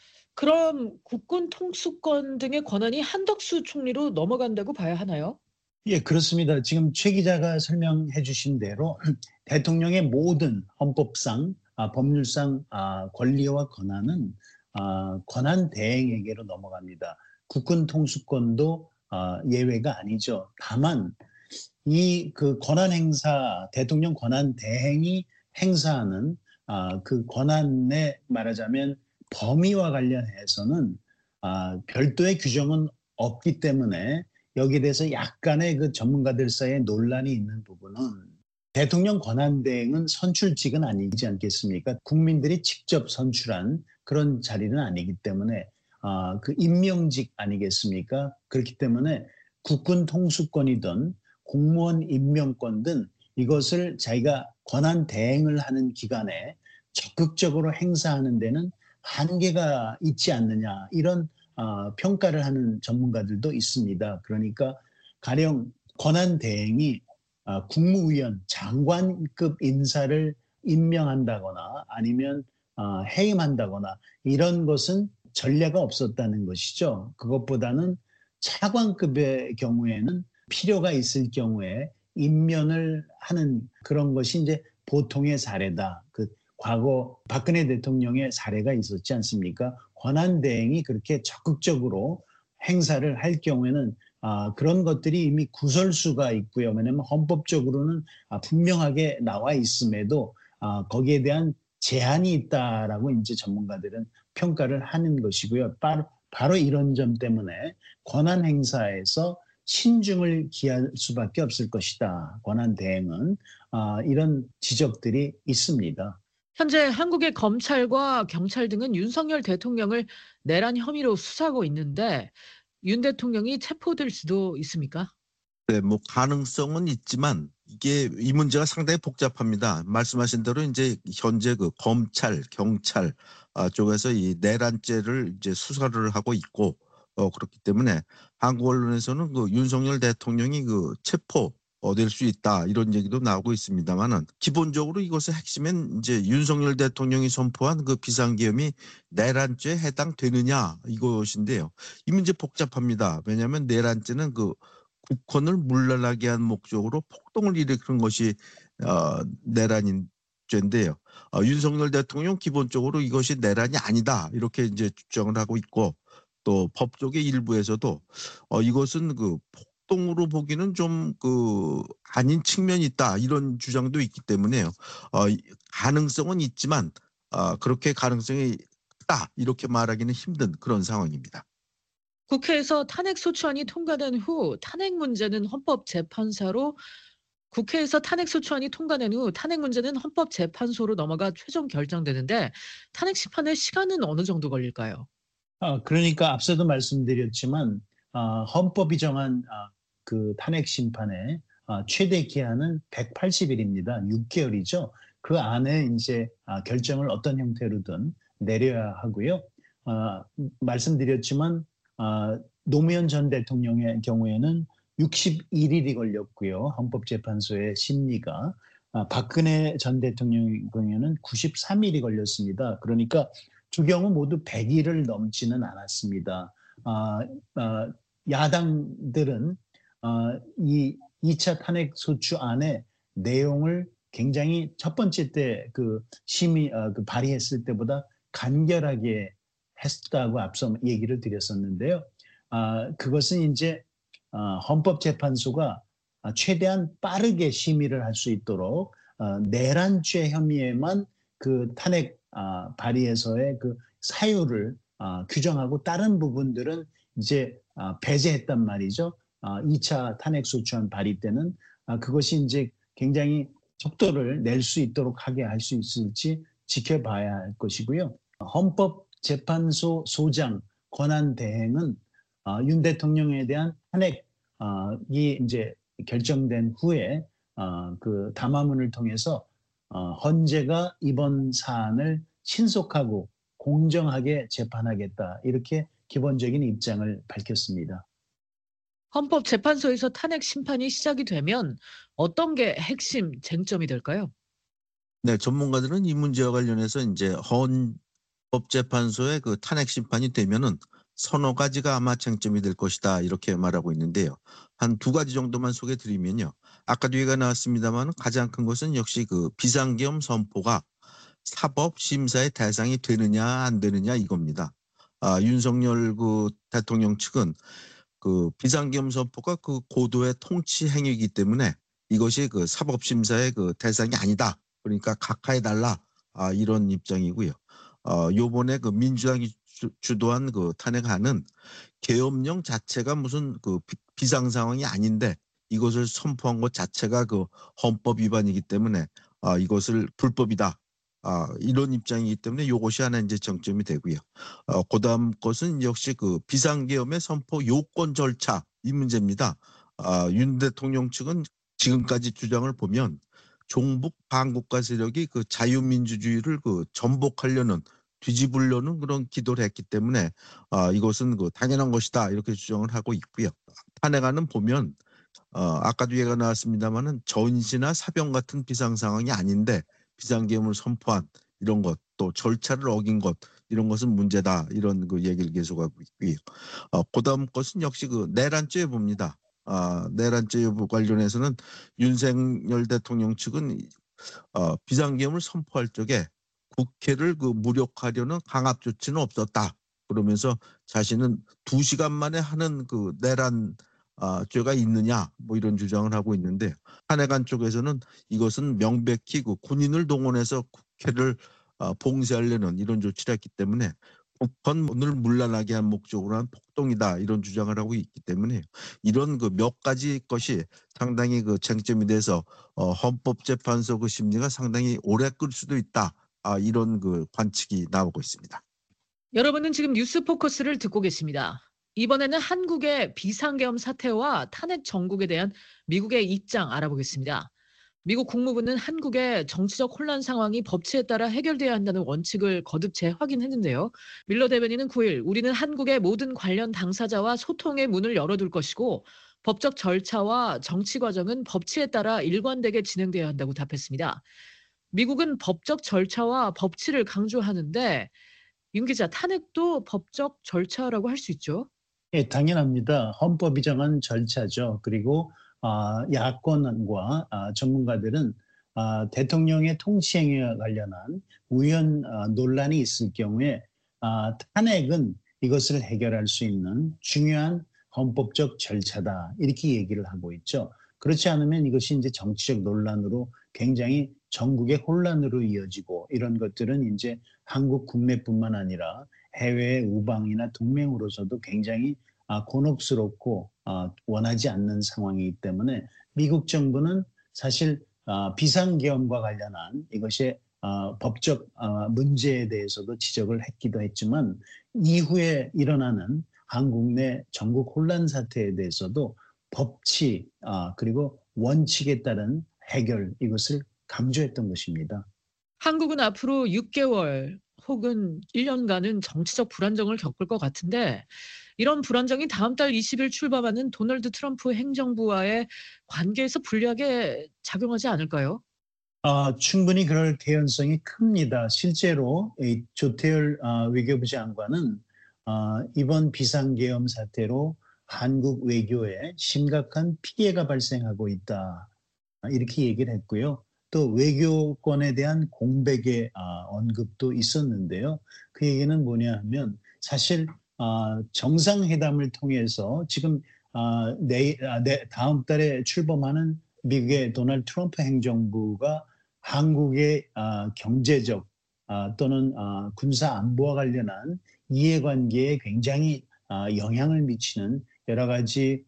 그럼 국군 통수권 등의 권한이 한덕수 총리로 넘어간다고 봐야 하나요? 예, 그렇습니다. 지금 최 기자가 설명해 주신 대로 대통령의 모든 헌법상, 법률상 권리와 권한은 권한 대행에게로 넘어갑니다. 국군 통수권도 예외가 아니죠. 다만 이 그 권한 행사, 대통령 권한 대행이 행사하는 그 권한에 말하자면 범위와 관련해서는 별도의 규정은 없기 때문에 여기에 대해서 약간의 그 전문가들 사이에 논란이 있는 부분은 대통령 권한 대행은 선출직은 아니지 않겠습니까? 국민들이 직접 선출한 그런 자리는 아니기 때문에 그 임명직 아니겠습니까? 그렇기 때문에 국군 통수권이든 공무원 임명권 등 이것을 자기가 권한 대행을 하는 기간에 적극적으로 행사하는 데는 한계가 있지 않느냐 이런 평가를 하는 전문가들도 있습니다. 그러니까 가령 권한 대행이 국무위원, 장관급 인사를 임명한다거나 아니면 해임한다거나 이런 것은 전례가 없었다는 것이죠. 그것보다는 차관급의 경우에는 필요가 있을 경우에 임면을 하는 그런 것이 이제 보통의 사례다. 과거 박근혜 대통령의 사례가 있었지 않습니까? 권한 대행이 그렇게 적극적으로 행사를 할 경우에는 그런 것들이 이미 구설수가 있고요. 왜냐하면 헌법적으로는 분명하게 나와 있음에도 거기에 대한 제한이 있다라고 이제 전문가들은 평가를 하는 것이고요. 바로 이런 점 때문에 권한 행사에서 신중을 기할 수밖에 없을 것이다. 권한 대행은 이런 지적들이 있습니다. 현재 한국의 검찰과 경찰 등은 윤석열 대통령을 내란 혐의로 수사하고 있는데 윤 대통령이 체포될 수도 있습니까? 네, 뭐 가능성은 있지만 이 문제가 상당히 복잡합니다. 말씀하신 대로 이제 현재 그 검찰, 경찰 쪽에서 이 내란죄를 이제 수사를 하고 있고 그렇기 때문에 한국 언론에서는 그 윤석열 대통령이 그 체포될 수 있다 이런 얘기도 나오고 있습니다만은 기본적으로 이것의 핵심은 이제 윤석열 대통령이 선포한 그 비상계엄이 내란죄에 해당되느냐 이것인데요. 이 문제 복잡합니다. 왜냐하면 내란죄는 그 국헌을 물러나게 한 목적으로 폭동을 일으키는 것이 내란인 죄인데요. 윤석열 대통령 기본적으로 이것이 내란이 아니다 이렇게 이제 주장을 하고 있고 또 법조계 일부에서도 이것은 그 폭동으로 보기는 좀 그 아닌 측면이 있다 이런 주장도 있기 때문에요. 가능성은 있지만 그렇게 가능성이 크다 이렇게 말하기는 힘든 그런 상황입니다. 국회에서 탄핵소추안이 통과된 후 탄핵 문제는 헌법재판소로 넘어가 최종 결정되는데 탄핵 심판의 시간은 어느 정도 걸릴까요? 그러니까 앞서도 말씀드렸지만 헌법이 정한 그 탄핵 심판의 최대 기한은 180일입니다. 6개월이죠. 그 안에 이제 결정을 어떤 형태로든 내려야 하고요. 말씀드렸지만 노무현 전 대통령의 경우에는 61일이 걸렸고요. 헌법재판소의 심리가. 박근혜 전 대통령의 경우에는 93일이 걸렸습니다. 그러니까 두 경우 모두 100일을 넘지는 않았습니다. 야당들은 이 2차 탄핵 소추안의 내용을 굉장히 첫 번째 때 그 심의 발의했을 때보다 간결하게 했다고 앞서 얘기를 드렸었는데요. 그것은 이제 헌법재판소가 최대한 빠르게 심의를 할 수 있도록 내란죄 혐의에만 그 탄핵 발의에서의 그 사유를 규정하고 다른 부분들은 이제 배제했단 말이죠. 2차 탄핵소추안 발의 때는 그것이 이제 굉장히 속도를 낼 수 있도록 하게 할 수 있을지 지켜봐야 할 것이고요. 헌법재판소 소장 권한 대행은 윤 대통령에 대한 탄핵이 이제 결정된 후에 그 담화문을 통해서 헌재가 이번 사안을 신속하고 공정하게 재판하겠다 이렇게 기본적인 입장을 밝혔습니다. 헌법재판소에서 탄핵 심판이 시작이 되면 어떤 게 핵심 쟁점이 될까요? 네, 전문가들은 이 문제와 관련해서 이제 헌법재판소의 그 탄핵 심판이 되면은 서너 가지가 아마 쟁점이 될 것이다 이렇게 말하고 있는데요. 한 두 가지 정도만 소개드리면요. 아까도 얘기가 나왔습니다만 가장 큰 것은 역시 그 비상계엄 선포가 사법 심사의 대상이 되느냐 안 되느냐 이겁니다. 윤석열 그 대통령 측은 그 비상계엄 선포가 그 고도의 통치 행위이기 때문에 이것이 그 사법 심사의 그 대상이 아니다. 그러니까 각하해달라 이런 입장이고요. 요번에 그 민주당이 주도한 그 탄핵안은 계엄령 자체가 무슨 그 비상 상황이 아닌데 이것을 선포한 것 자체가 그 헌법 위반이기 때문에 이것을 불법이다. 이런 입장이기 때문에 이것이 하나 이제 정점이 되고요. 그다음 것은 역시 그 비상계엄의 선포 요건 절차 이 문제입니다. 윤 대통령 측은 지금까지 주장을 보면 종북 반국가 세력이 그 자유민주주의를 그 전복하려는 뒤집으려는 그런 기도를 했기 때문에 이것은 그 당연한 것이다 이렇게 주장을 하고 있고요. 탄핵안은 보면 아까도 얘기가 나왔습니다만은 전시나 사병 같은 비상 상황이 아닌데 비상계엄을 선포한 이런 것, 또 절차를 어긴 것 이런 것은 문제다 이런 그 얘기를 계속하고 있고요. 그다음 것은 역시 그 내란죄 봅니다. 내란죄 여부 관련해서는 윤석열 대통령 측은 비상계엄을 선포할 적에 국회를 그 무력화하려는 강압 조치는 없었다. 그러면서 자신은 2시간 만에 하는 그 내란 죄가 있느냐 뭐 이런 주장을 하고 있는데 탄핵안 쪽에서는 이것은 명백히 그 군인을 동원해서 국회를 봉쇄하려는 이런 조치를 했기 때문에 국헌을 문란하게 한 목적으로 한 폭동이다 이런 주장을 하고 있기 때문에 이런 그 몇 가지 것이 상당히 그 쟁점이 돼서 헌법재판소 그 심리가 상당히 오래 끌 수도 있다 이런 그 관측이 나오고 있습니다. 여러분은 지금 뉴스 포커스를 듣고 계십니다. 이번에는 한국의 비상계엄 사태와 탄핵 정국에 대한 미국의 입장 알아보겠습니다. 미국 국무부는 한국의 정치적 혼란 상황이 법치에 따라 해결돼야 한다는 원칙을 거듭 재확인했는데요. 밀러 대변인은 9일 우리는 한국의 모든 관련 당사자와 소통의 문을 열어둘 것이고 법적 절차와 정치 과정은 법치에 따라 일관되게 진행돼야 한다고 답했습니다. 미국은 법적 절차와 법치를 강조하는데 윤 기자, 탄핵도 법적 절차라고 할 수 있죠? 예, 당연합니다. 헌법이 정한 절차죠. 그리고 야권과 전문가들은 대통령의 통치행위와 관련한 우연 논란이 있을 경우에 탄핵은 이것을 해결할 수 있는 중요한 헌법적 절차다 이렇게 얘기를 하고 있죠. 그렇지 않으면 이것이 이제 정치적 논란으로 굉장히 전국의 혼란으로 이어지고 이런 것들은 이제 한국 국내뿐만 아니라 해외의 우방이나 동맹으로서도 굉장히 곤혹스럽고 원하지 않는 상황이기 때문에 미국 정부는 사실 비상계엄과 관련한 이것의 법적 문제에 대해서도 지적을 했기도 했지만 이후에 일어나는 한국 내 전국 혼란 사태에 대해서도 법치 그리고 원칙에 따른 해결 이것을 강조했던 것입니다. 한국은 앞으로 6개월 혹은 1년간은 정치적 불안정을 겪을 것 같은데 이런 불안정이 다음 달 20일 출범하는 도널드 트럼프 행정부와의 관계에서 불리하게 작용하지 않을까요? 충분히 그럴 개연성이 큽니다. 실제로 이 조태열 외교부 장관은 이번 비상계엄 사태로 한국 외교에 심각한 피해가 발생하고 있다. 이렇게 얘기를 했고요. 또 외교권에 대한 공백의 언급도 있었는데요. 그 얘기는 뭐냐 하면 사실 정상회담을 통해서 지금 다음 달에 출범하는 미국의 도널드 트럼프 행정부가 한국의 경제적 또는 군사 안보와 관련한 이해관계에 굉장히 영향을 미치는 여러 가지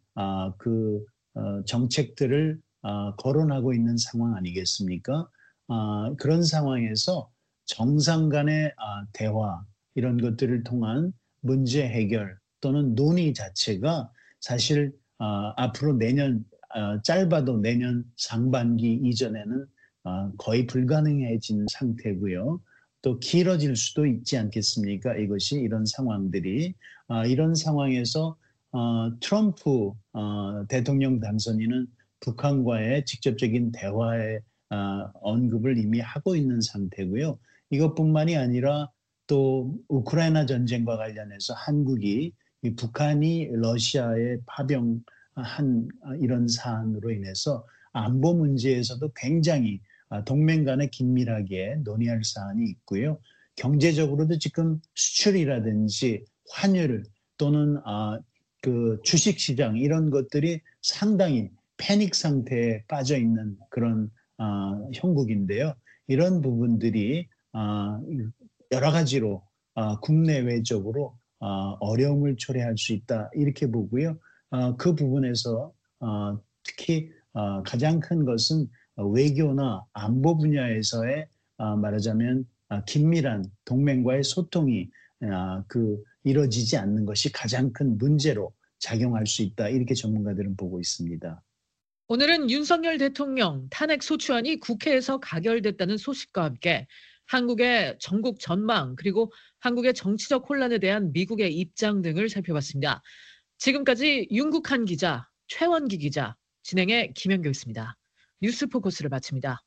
정책들을 거론하고 있는 상황 아니겠습니까? 그런 상황에서 정상 간의 대화 이런 것들을 통한 문제 해결 또는 논의 자체가 사실 앞으로 짧아도 내년 상반기 이전에는 거의 불가능해진 상태고요. 또 길어질 수도 있지 않겠습니까? 이것이 이런 상황들이 이런 상황에서 트럼프 대통령 당선인은 북한과의 직접적인 대화의 언급을 이미 하고 있는 상태고요. 이것뿐만이 아니라 또 우크라이나 전쟁과 관련해서 한국이 북한이 러시아에 파병한 이런 사안으로 인해서 안보 문제에서도 굉장히 동맹 간에 긴밀하게 논의할 사안이 있고요. 경제적으로도 지금 수출이라든지 환율 또는 주식시장 이런 것들이 상당히 패닉 상태에 빠져 있는 그런 형국인데요. 이런 부분들이 여러 가지로 국내외적으로 어려움을 초래할 수 있다 이렇게 보고요. 그 부분에서 특히 가장 큰 것은 외교나 안보 분야에서의 말하자면 긴밀한 동맹과의 소통이 이루어지지 않는 것이 가장 큰 문제로 작용할 수 있다 이렇게 전문가들은 보고 있습니다. 오늘은 윤석열 대통령 탄핵 소추안이 국회에서 가결됐다는 소식과 함께 한국의 전국 전망 그리고 한국의 정치적 혼란에 대한 미국의 입장 등을 살펴봤습니다. 지금까지 윤국한 기자, 최원기 기자, 진행의 김현교였습니다. 뉴스 포커스를 마칩니다.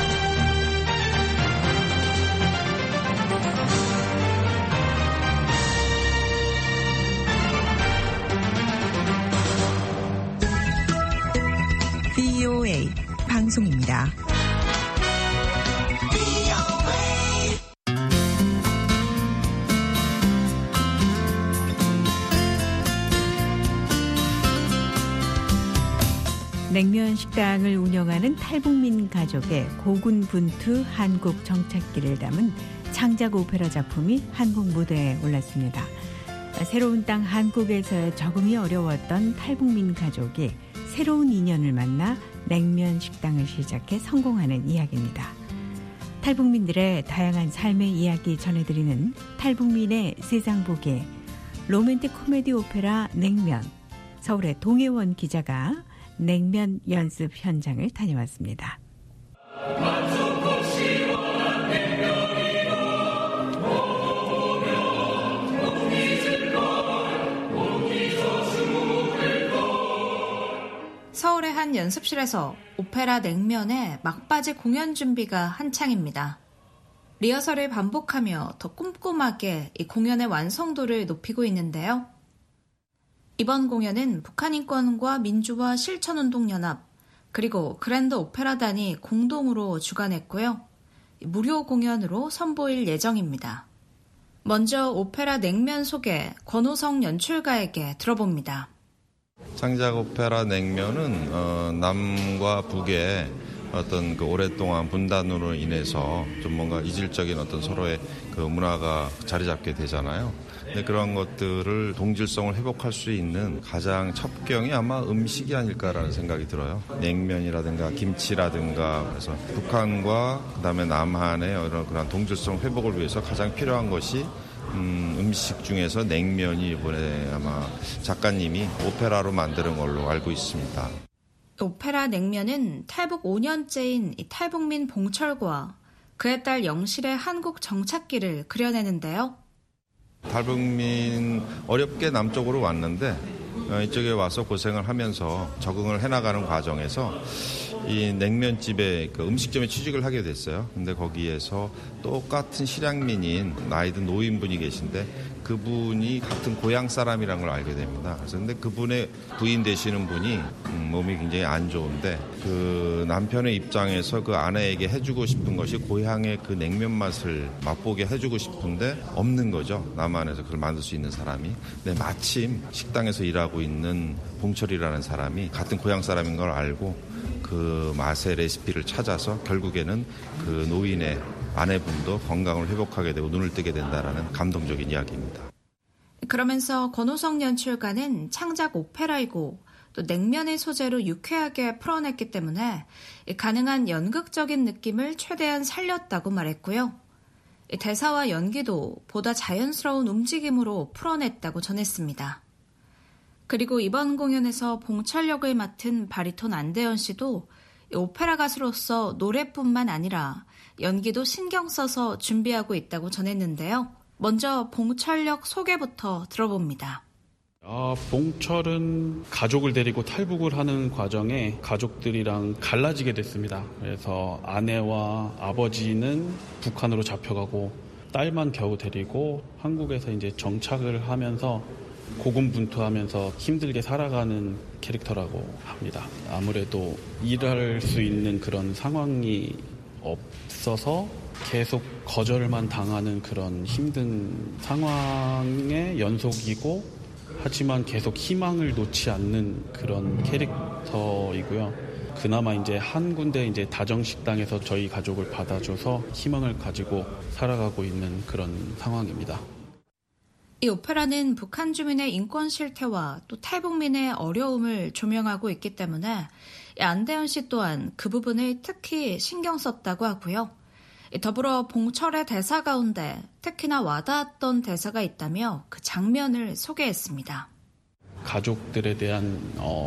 VOA 방송입니다. 냉면 식당을 운영하는 탈북민 가족의 고군분투 한국 정착기를 담은 창작 오페라 작품이 한국 무대에 올랐습니다. 새로운 땅 한국에서의 적응이 어려웠던 탈북민 가족이 새로운 인연을 만나 냉면 식당을 시작해 성공하는 이야기입니다. 탈북민들의 다양한 삶의 이야기 전해드리는 탈북민의 세상 보기 로맨틱 코미디 오페라 냉면. 서울의 동해원 기자가 냉면 연습 현장을 다녀왔습니다. 서울의 한 연습실에서 오페라 냉면의 막바지 공연 준비가 한창입니다. 리허설을 반복하며 더 꼼꼼하게 이 공연의 완성도를 높이고 있는데요. 이번 공연은 북한인권과 민주화 실천운동연합 그리고 그랜드 오페라단이 공동으로 주관했고요. 무료 공연으로 선보일 예정입니다. 먼저 오페라 냉면 소개 권호성 연출가에게 들어봅니다. 창작 오페라 냉면은 남과 북의 어떤 오랫동안 분단으로 인해서 좀 뭔가 이질적인 어떤 서로의 문화가 자리 잡게 되잖아요. 근데 그런 것들을 동질성을 회복할 수 있는 가장 첩경이 아마 음식이 아닐까라는 생각이 들어요. 냉면이라든가 김치라든가 그래서 북한과 그다음에 남한의 여러 그런 동질성 회복을 위해서 가장 필요한 것이 음식 중에서 냉면이 이번에 아마 작가님이 오페라로 만드는 걸로 알고 있습니다. 오페라 냉면은 탈북 5년째인 탈북민 봉철과 그의 딸 영실의 한국 정착기를 그려내는데요. 탈북민 어렵게 남쪽으로 왔는데 이쪽에 와서 고생을 하면서 적응을 해나가는 과정에서 이 냉면집에 그 음식점에 취직을 하게 됐어요. 근데 거기에서 똑같은 실향민인 나이든 노인분이 계신데 그분이 같은 고향 사람이라는 걸 알게 됩니다. 그래서 근데 그분의 부인 되시는 분이 몸이 굉장히 안 좋은데 그 남편의 입장에서 그 아내에게 해주고 싶은 것이 고향의 그 냉면 맛을 맛보게 해주고 싶은데 없는 거죠. 남한에서 그걸 만들 수 있는 사람이. 근데 마침 식당에서 일하고 있는 봉철이라는 사람이 같은 고향 사람인 걸 알고 그 맛의 레시피를 찾아서 결국에는 그 노인의 아내분도 건강을 회복하게 되고 눈을 뜨게 된다라는 감동적인 이야기입니다. 그러면서 권호성 연출가는 창작 오페라이고 또 냉면의 소재로 유쾌하게 풀어냈기 때문에 가능한 연극적인 느낌을 최대한 살렸다고 말했고요. 대사와 연기도 보다 자연스러운 움직임으로 풀어냈다고 전했습니다. 그리고 이번 공연에서 봉철 역을 맡은 바리톤 안대현 씨도 오페라 가수로서 노래뿐만 아니라 연기도 신경 써서 준비하고 있다고 전했는데요. 먼저 봉철 역 소개부터 들어봅니다. 봉철은 가족을 데리고 탈북을 하는 과정에 가족들이랑 갈라지게 됐습니다. 그래서 아내와 아버지는 북한으로 잡혀가고 딸만 겨우 데리고 한국에서 이제 정착을 하면서 고군분투하면서 힘들게 살아가는 캐릭터라고 합니다. 아무래도 일할 수 있는 그런 상황이 없어서 계속 거절만 당하는 그런 힘든 상황의 연속이고 하지만 계속 희망을 놓지 않는 그런 캐릭터이고요. 그나마 이제 한 군데 이제 다정식당에서 저희 가족을 받아줘서 희망을 가지고 살아가고 있는 그런 상황입니다. 이 오페라는 북한 주민의 인권 실태와 또 탈북민의 어려움을 조명하고 있기 때문에 안대현 씨 또한 그 부분을 특히 신경 썼다고 하고요. 더불어 봉철의 대사 가운데 특히나 와닿았던 대사가 있다며 그 장면을 소개했습니다. 가족들에 대한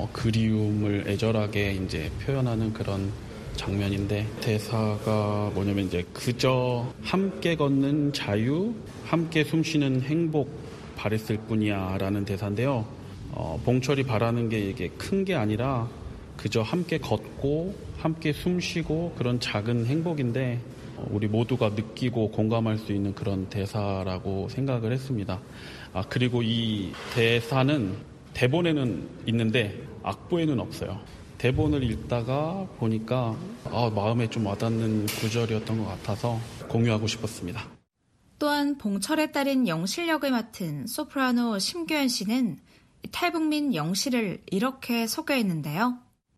그리움을 애절하게 이제 표현하는 그런 장면인데 대사가 뭐냐면 이제 그저 함께 걷는 자유, 함께 숨쉬는 행복 바랬을 뿐이야라는 대사인데요. 봉철이 바라는 게 이게 큰 게 아니라 그저 함께 걷고 함께 숨쉬고 그런 작은 행복인데 우리 모두가 느끼고 공감할 수 있는 그런 대사라고 생각을 했습니다. 그리고 이 대사는 대본에는 있는데 악보에는 없어요. 대본을 읽다가 보니까 마음에 좀 와닿는 구절이었던 것 같아서 공유하고 싶었습니다. 또한 봉철의 딸인 영실 역을 맡은 소프라노 심규현 씨는 탈북민 영실을 이렇게 소개했는데요.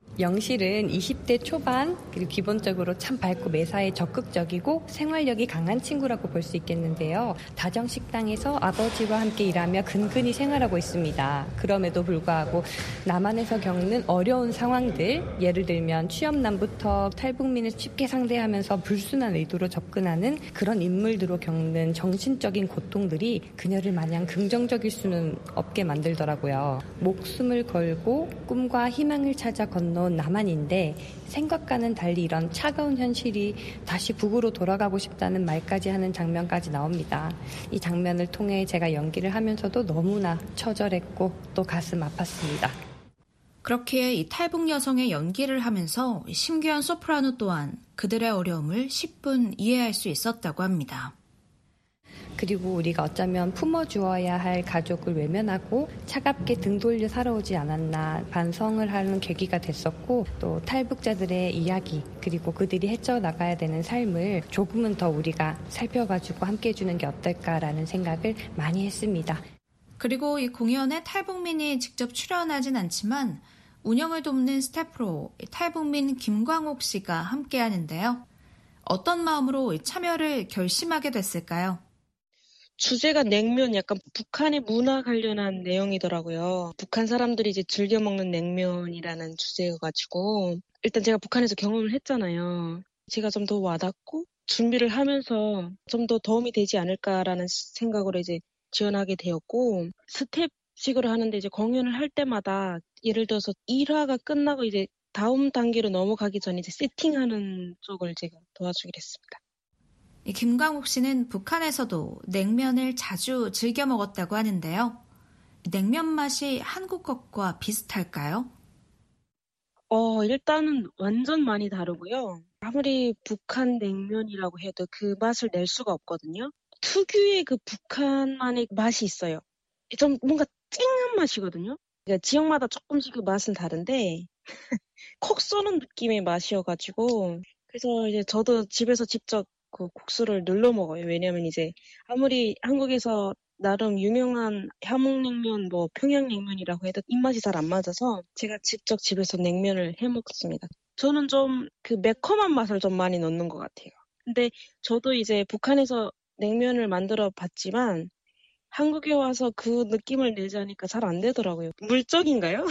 영실은 20대 초반 그리고 기본적으로 참 밝고 매사에 적극적이고 생활력이 강한 친구라고 볼 수 있겠는데요. 다정식당에서 아버지와 함께 일하며 근근히 생활하고 있습니다. 그럼에도 불구하고 남한에서 겪는 어려운 상황들, 예를 들면 취업난부터 탈북민을 쉽게 상대하면서 불순한 의도로 접근하는 그런 인물들로 겪는 정신적인 고통들이 그녀를 마냥 긍정적일 수는 없게 만들더라고요. 목숨을 걸고 꿈과 희망을 찾아 건너 남한인데 생각과는 달리 이런 차가운 현실이 다시 북으로 돌아가고 싶다는 말까지 하는 장면까지 나옵니다. 이 장면을 통해 제가 연기를 하면서도 너무나 처절했고 또 가슴 아팠습니다. 그렇기에 이 탈북 여성의 연기를 하면서 심규현 소프라노 또한 그들의 어려움을 10분 이해할 수 있었다고 합니다. 그리고 우리가 어쩌면 품어주어야 할 가족을 외면하고 차갑게 등 돌려 살아오지 않았나 반성을 하는 계기가 됐었고 또 탈북자들의 이야기 그리고 그들이 헤쳐나가야 되는 삶을 조금은 더 우리가 살펴봐주고 함께 해주는 게 어떨까라는 생각을 많이 했습니다. 그리고 이 공연에 탈북민이 직접 출연하진 않지만 운영을 돕는 스태프로 탈북민 김광옥 씨가 함께 하는데요. 어떤 마음으로 참여를 결심하게 됐을까요? 주제가 냉면, 약간 북한의 문화 관련한 내용이더라고요. 북한 사람들이 이제 즐겨 먹는 냉면이라는 주제여가지고 일단 제가 북한에서 경험을 했잖아요. 제가 좀 더 와닿고 준비를 하면서 좀 더 도움이 되지 않을까라는 생각으로 이제 지원하게 되었고 스텝식으로 하는데 이제 공연을 할 때마다 예를 들어서 1화가 끝나고 이제 다음 단계로 넘어가기 전에 이제 세팅하는 쪽을 제가 도와주기로 했습니다. 김광욱 씨는 북한에서도 냉면을 자주 즐겨 먹었다고 하는데요. 냉면 맛이 한국 것과 비슷할까요? 일단은 완전 많이 다르고요. 아무리 북한 냉면이라고 해도 그 맛을 낼 수가 없거든요. 특유의 그 북한만의 맛이 있어요. 좀 뭔가 쨍한 맛이거든요. 그러니까 지역마다 조금씩 그 맛은 다른데 콕 쏘는 느낌의 맛이어가지고 그래서 이제 저도 집에서 직접 그 국수를 눌러 먹어요. 왜냐면 이제 아무리 한국에서 나름 유명한 함흥냉면, 뭐 평양냉면이라고 해도 입맛이 잘 안 맞아서 제가 직접 집에서 냉면을 해 먹습니다. 저는 좀 그 매콤한 맛을 좀 많이 넣는 것 같아요. 근데 저도 이제 북한에서 냉면을 만들어 봤지만 한국에 와서 그 느낌을 내자니까 잘 안 되더라고요. 물적인가요?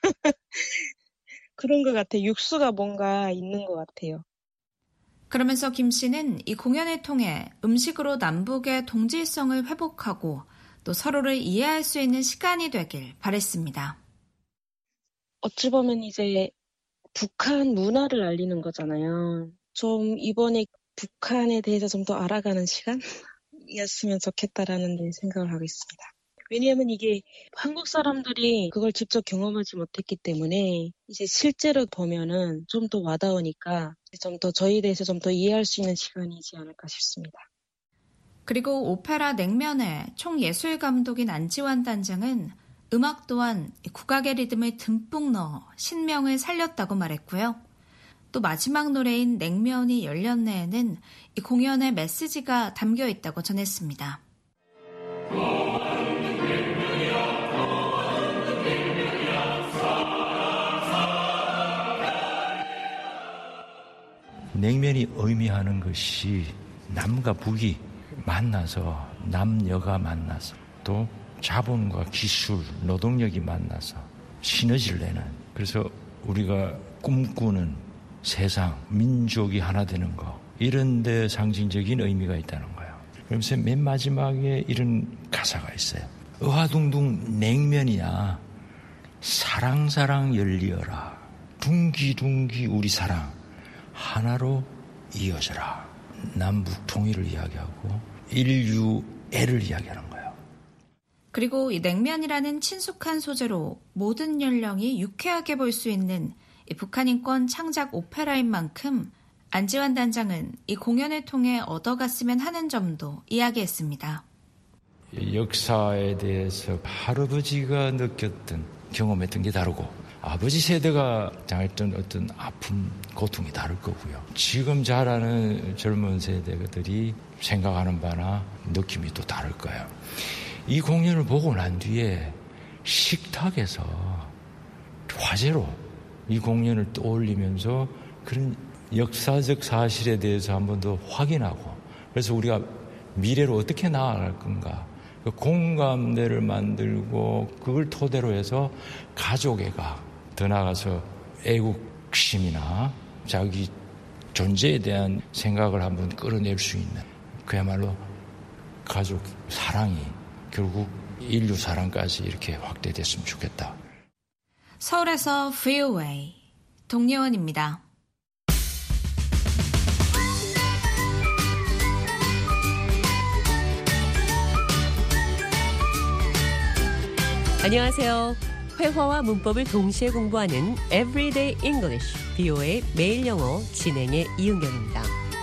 그런 것 같아요. 육수가 뭔가 있는 것 같아요. 그러면서 김 씨는 이 공연을 통해 음식으로 남북의 동질성을 회복하고 또 서로를 이해할 수 있는 시간이 되길 바랬습니다. 어찌 보면 이제 북한 문화를 알리는 거잖아요. 좀 이번에 북한에 대해서 좀 더 알아가는 시간이었으면 좋겠다라는 생각을 하고 있습니다. 왜냐하면 이게 한국 사람들이 그걸 직접 경험하지 못했기 때문에 이제 실제로 보면은 좀 더 와닿으니까 좀 더 저희에 대해서 좀 더 이해할 수 있는 시간이지 않을까 싶습니다. 그리고 오페라 냉면의 총예술 감독인 안지환 단장은 음악 또한 국악의 리듬을 듬뿍 넣어 신명을 살렸다고 말했고요. 또 마지막 노래인 냉면이 열렸네에는 이 공연의 메시지가 담겨 있다고 전했습니다. 냉면이 의미하는 것이 남과 북이 만나서 남녀가 만나서 또 자본과 기술, 노동력이 만나서 시너지를 내는 그래서 우리가 꿈꾸는 세상, 민족이 하나 되는 거 이런 데 상징적인 의미가 있다는 거예요. 그러면서 맨 마지막에 이런 가사가 있어요. 의화둥둥 냉면이야 사랑사랑 열리어라 둥기둥기 우리 사랑 하나로 이어져라. 남북 통일을 이야기하고 인류애를 이야기하는 거예요. 그리고 이 냉면이라는 친숙한 소재로 모든 연령이 유쾌하게 볼 수 있는 이 북한 인권 창작 오페라인 만큼 안지환 단장은 이 공연을 통해 얻어갔으면 하는 점도 이야기했습니다. 역사에 대해서 할아버지가 느꼈던 경험했던 게 다르고 아버지 세대가 당했던 어떤 아픔, 고통이 다를 거고요. 지금 자라는 젊은 세대들이 생각하는 바나 느낌이 또 다를 거예요. 이 공연을 보고 난 뒤에 식탁에서 화제로 이 공연을 떠올리면서 그런 역사적 사실에 대해서 한 번 더 확인하고 그래서 우리가 미래로 어떻게 나아갈 건가 그 공감대를 만들고 그걸 토대로 해서 가족애가 더 나아가서 애국심이나 자기 존재에 대한 생각을 한번 끌어낼 수 있는 그야말로 가족 사랑이 결국 인류 사랑까지 이렇게 확대됐으면 좋겠다. 서울에서 VOA 동예원입니다. 안녕하세요. 회화와 문법을 동시에 공부하는 Everyday English, VOA 매일 영어 진행의 이은경입니다.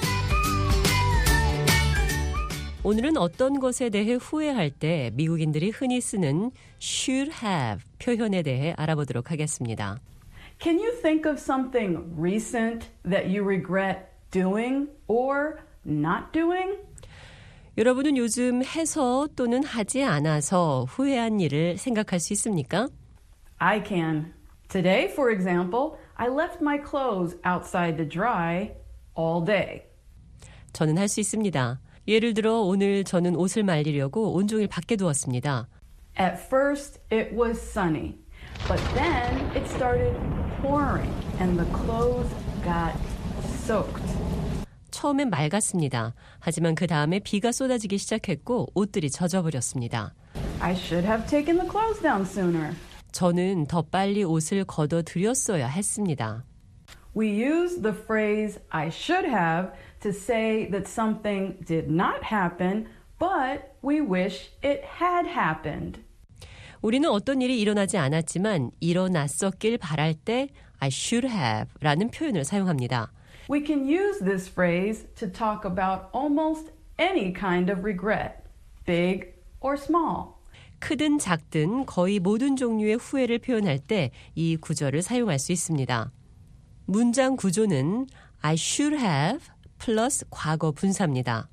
오늘은 어떤 것에 대해 후회할 때 미국인들이 흔히 쓰는 should have 표현에 대해 알아보도록 하겠습니다. Can you think of something recent that you regret doing or not doing? 여러분은 요즘 해서 또는 하지 않아서 후회한 일을 생각할 수 있습니까? I can. Today, for example, I left my clothes outside to dry all day. 저는 할 수 있습니다. 예를 들어 오늘 저는 옷을 말리려고 온종일 밖에 두었습니다. At first, it was sunny, but then it started pouring and the clothes got soaked. 처음엔 맑았습니다. 하지만 그 다음에 비가 쏟아지기 시작했고 옷들이 젖어버렸습니다. I should have taken the clothes down sooner. 저는 더 빨리 옷을 걷어드렸어야 했습니다. We use the phrase I should have to say that something did not happen, but we wish it had happened. 우리는 어떤 일이 일어나지 않았지만 일어났었길 바랄 때 I should have 라는 표현을 사용합니다. We can use this phrase to talk about almost any kind of regret, big or small. 크든 작든 거의 모든 종류의 후회를 표현할 때 이 구절을 사용할 수 있습니다. 문장 구조는 I should have 플러스 과거 분사입니다.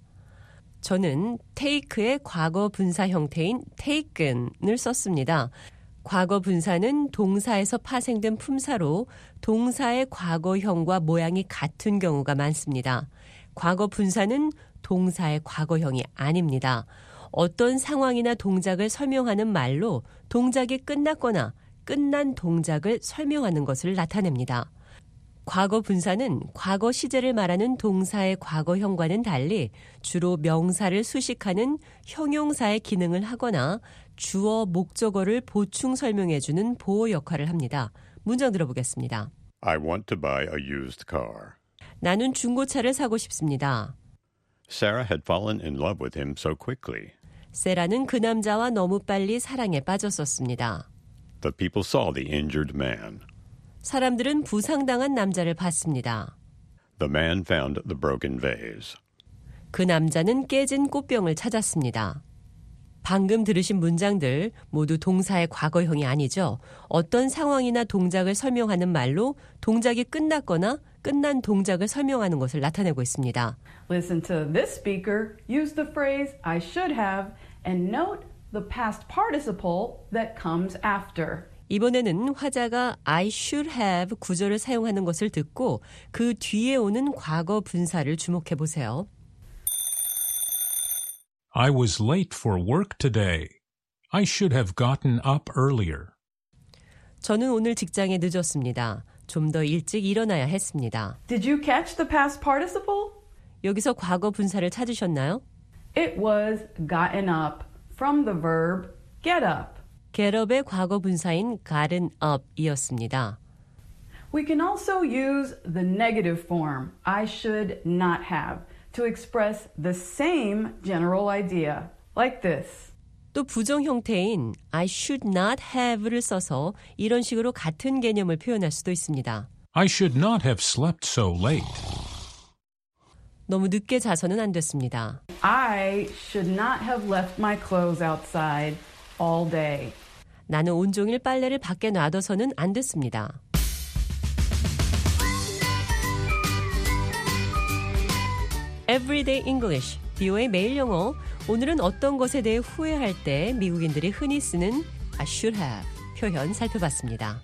저는 take의 과거 분사 형태인 taken을 썼습니다. 과거 분사는 동사에서 파생된 품사로 동사의 과거형과 모양이 같은 경우가 많습니다. 과거 분사는 동사의 과거형이 아닙니다. 어떤 상황이나 동작을 설명하는 말로 동작이 끝났거나 끝난 동작을 설명하는 것을 나타냅니다. 과거 분사는 과거 시제를 말하는 동사의 과거형과는 달리 주로 명사를 수식하는 형용사의 기능을 하거나 주어 목적어를 보충 설명해주는 보호 역할을 합니다. 문장 들어보겠습니다. I want to buy a used car. 나는 중고차를 사고 싶습니다. Sarah had fallen in love with him so quickly. 세라는 그 남자와 너무 빨리 사랑에 빠졌었습니다. The people saw the injured man. 사람들은 부상당한 남자를 봤습니다. The man found the broken vase. 그 남자는 깨진 꽃병을 찾았습니다. 방금 들으신 문장들 모두 동사의 과거형이 아니죠. 어떤 상황이나 동작을 설명하는 말로 동작이 끝났거나 끝난 동작을 설명하는 것을 나타내고 있습니다. Listen to this speaker use the phrase I should have and note the past participle that comes after. 이번에는 화자가 I should have 구절을 사용하는 것을 듣고 그 뒤에 오는 과거 분사를 주목해 보세요. I was late for work today. I should have gotten up earlier. 저는 오늘 직장에 늦었습니다. 좀 더 일찍 일어나야 했습니다. Did you catch the past participle? 여기서 과거 분사를 찾으셨나요? It was gotten up from the verb get up. get up의 과거 분사인 gotten up이었습니다. We can also use the negative form, I should not have, to express the same general idea, like this. 또 부정 형태인 I should not have를 써서 이런 식으로 같은 개념을 표현할 수도 있습니다. I should not have slept so late. 너무 늦게 자서는 안 됐습니다. I should not have left my clothes outside all day. 나는 온종일 빨래를 밖에 놔둬서는 안 됐습니다. Everyday English, BO의 매일 영어. 오늘은 어떤 것에 대해 후회할 때 미국인들이 흔히 쓰는 I should have 표현 살펴봤습니다.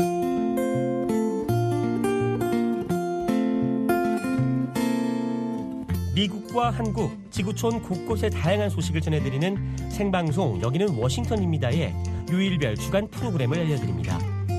미국과 한국, 지구촌 곳곳의 다양한 소식을 전해드리는 생방송 여기는 워싱턴입니다의 요일별 주간 프로그램을 알려드립니다.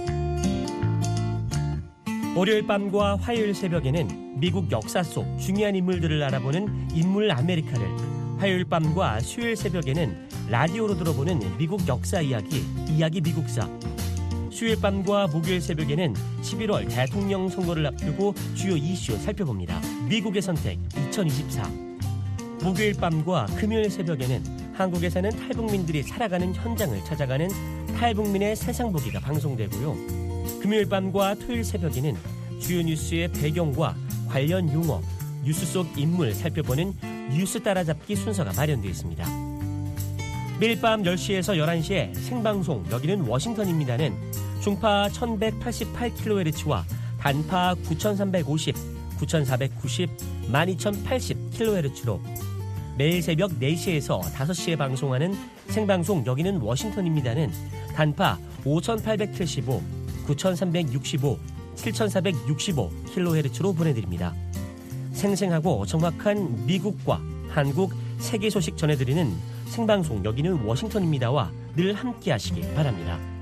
월요일 밤과 화요일 새벽에는 미국 역사 속 중요한 인물들을 알아보는 인물 아메리카를, 화요일 밤과 수요일 새벽에는 라디오로 들어보는 미국 역사 이야기, 이야기 미국사, 수요일 밤과 목요일 새벽에는 11월 대통령 선거를 앞두고 주요 이슈 살펴봅니다. 미국의 선택 2024. 목요일 밤과 금요일 새벽에는 한국에 사는 탈북민들이 살아가는 현장을 찾아가는 탈북민의 세상보기가 방송되고요. 금요일 밤과 토요일 새벽에는 주요 뉴스의 배경과 관련 용어, 뉴스 속 인물 살펴보는 뉴스 따라잡기 순서가 마련되어 있습니다. 매일 밤 10시에서 11시에 생방송 여기는 워싱턴입니다는 중파 1188kHz와 단파 9350, 9490, 12080kHz로 매일 새벽 4시에서 5시에 방송하는 생방송 여기는 워싱턴입니다는 단파 5875, 9365, 7465kHz로 보내드립니다. 생생하고 정확한 미국과 한국, 세계 소식 전해드리는 생방송 여기는 워싱턴입니다와 늘 함께 하시기 바랍니다.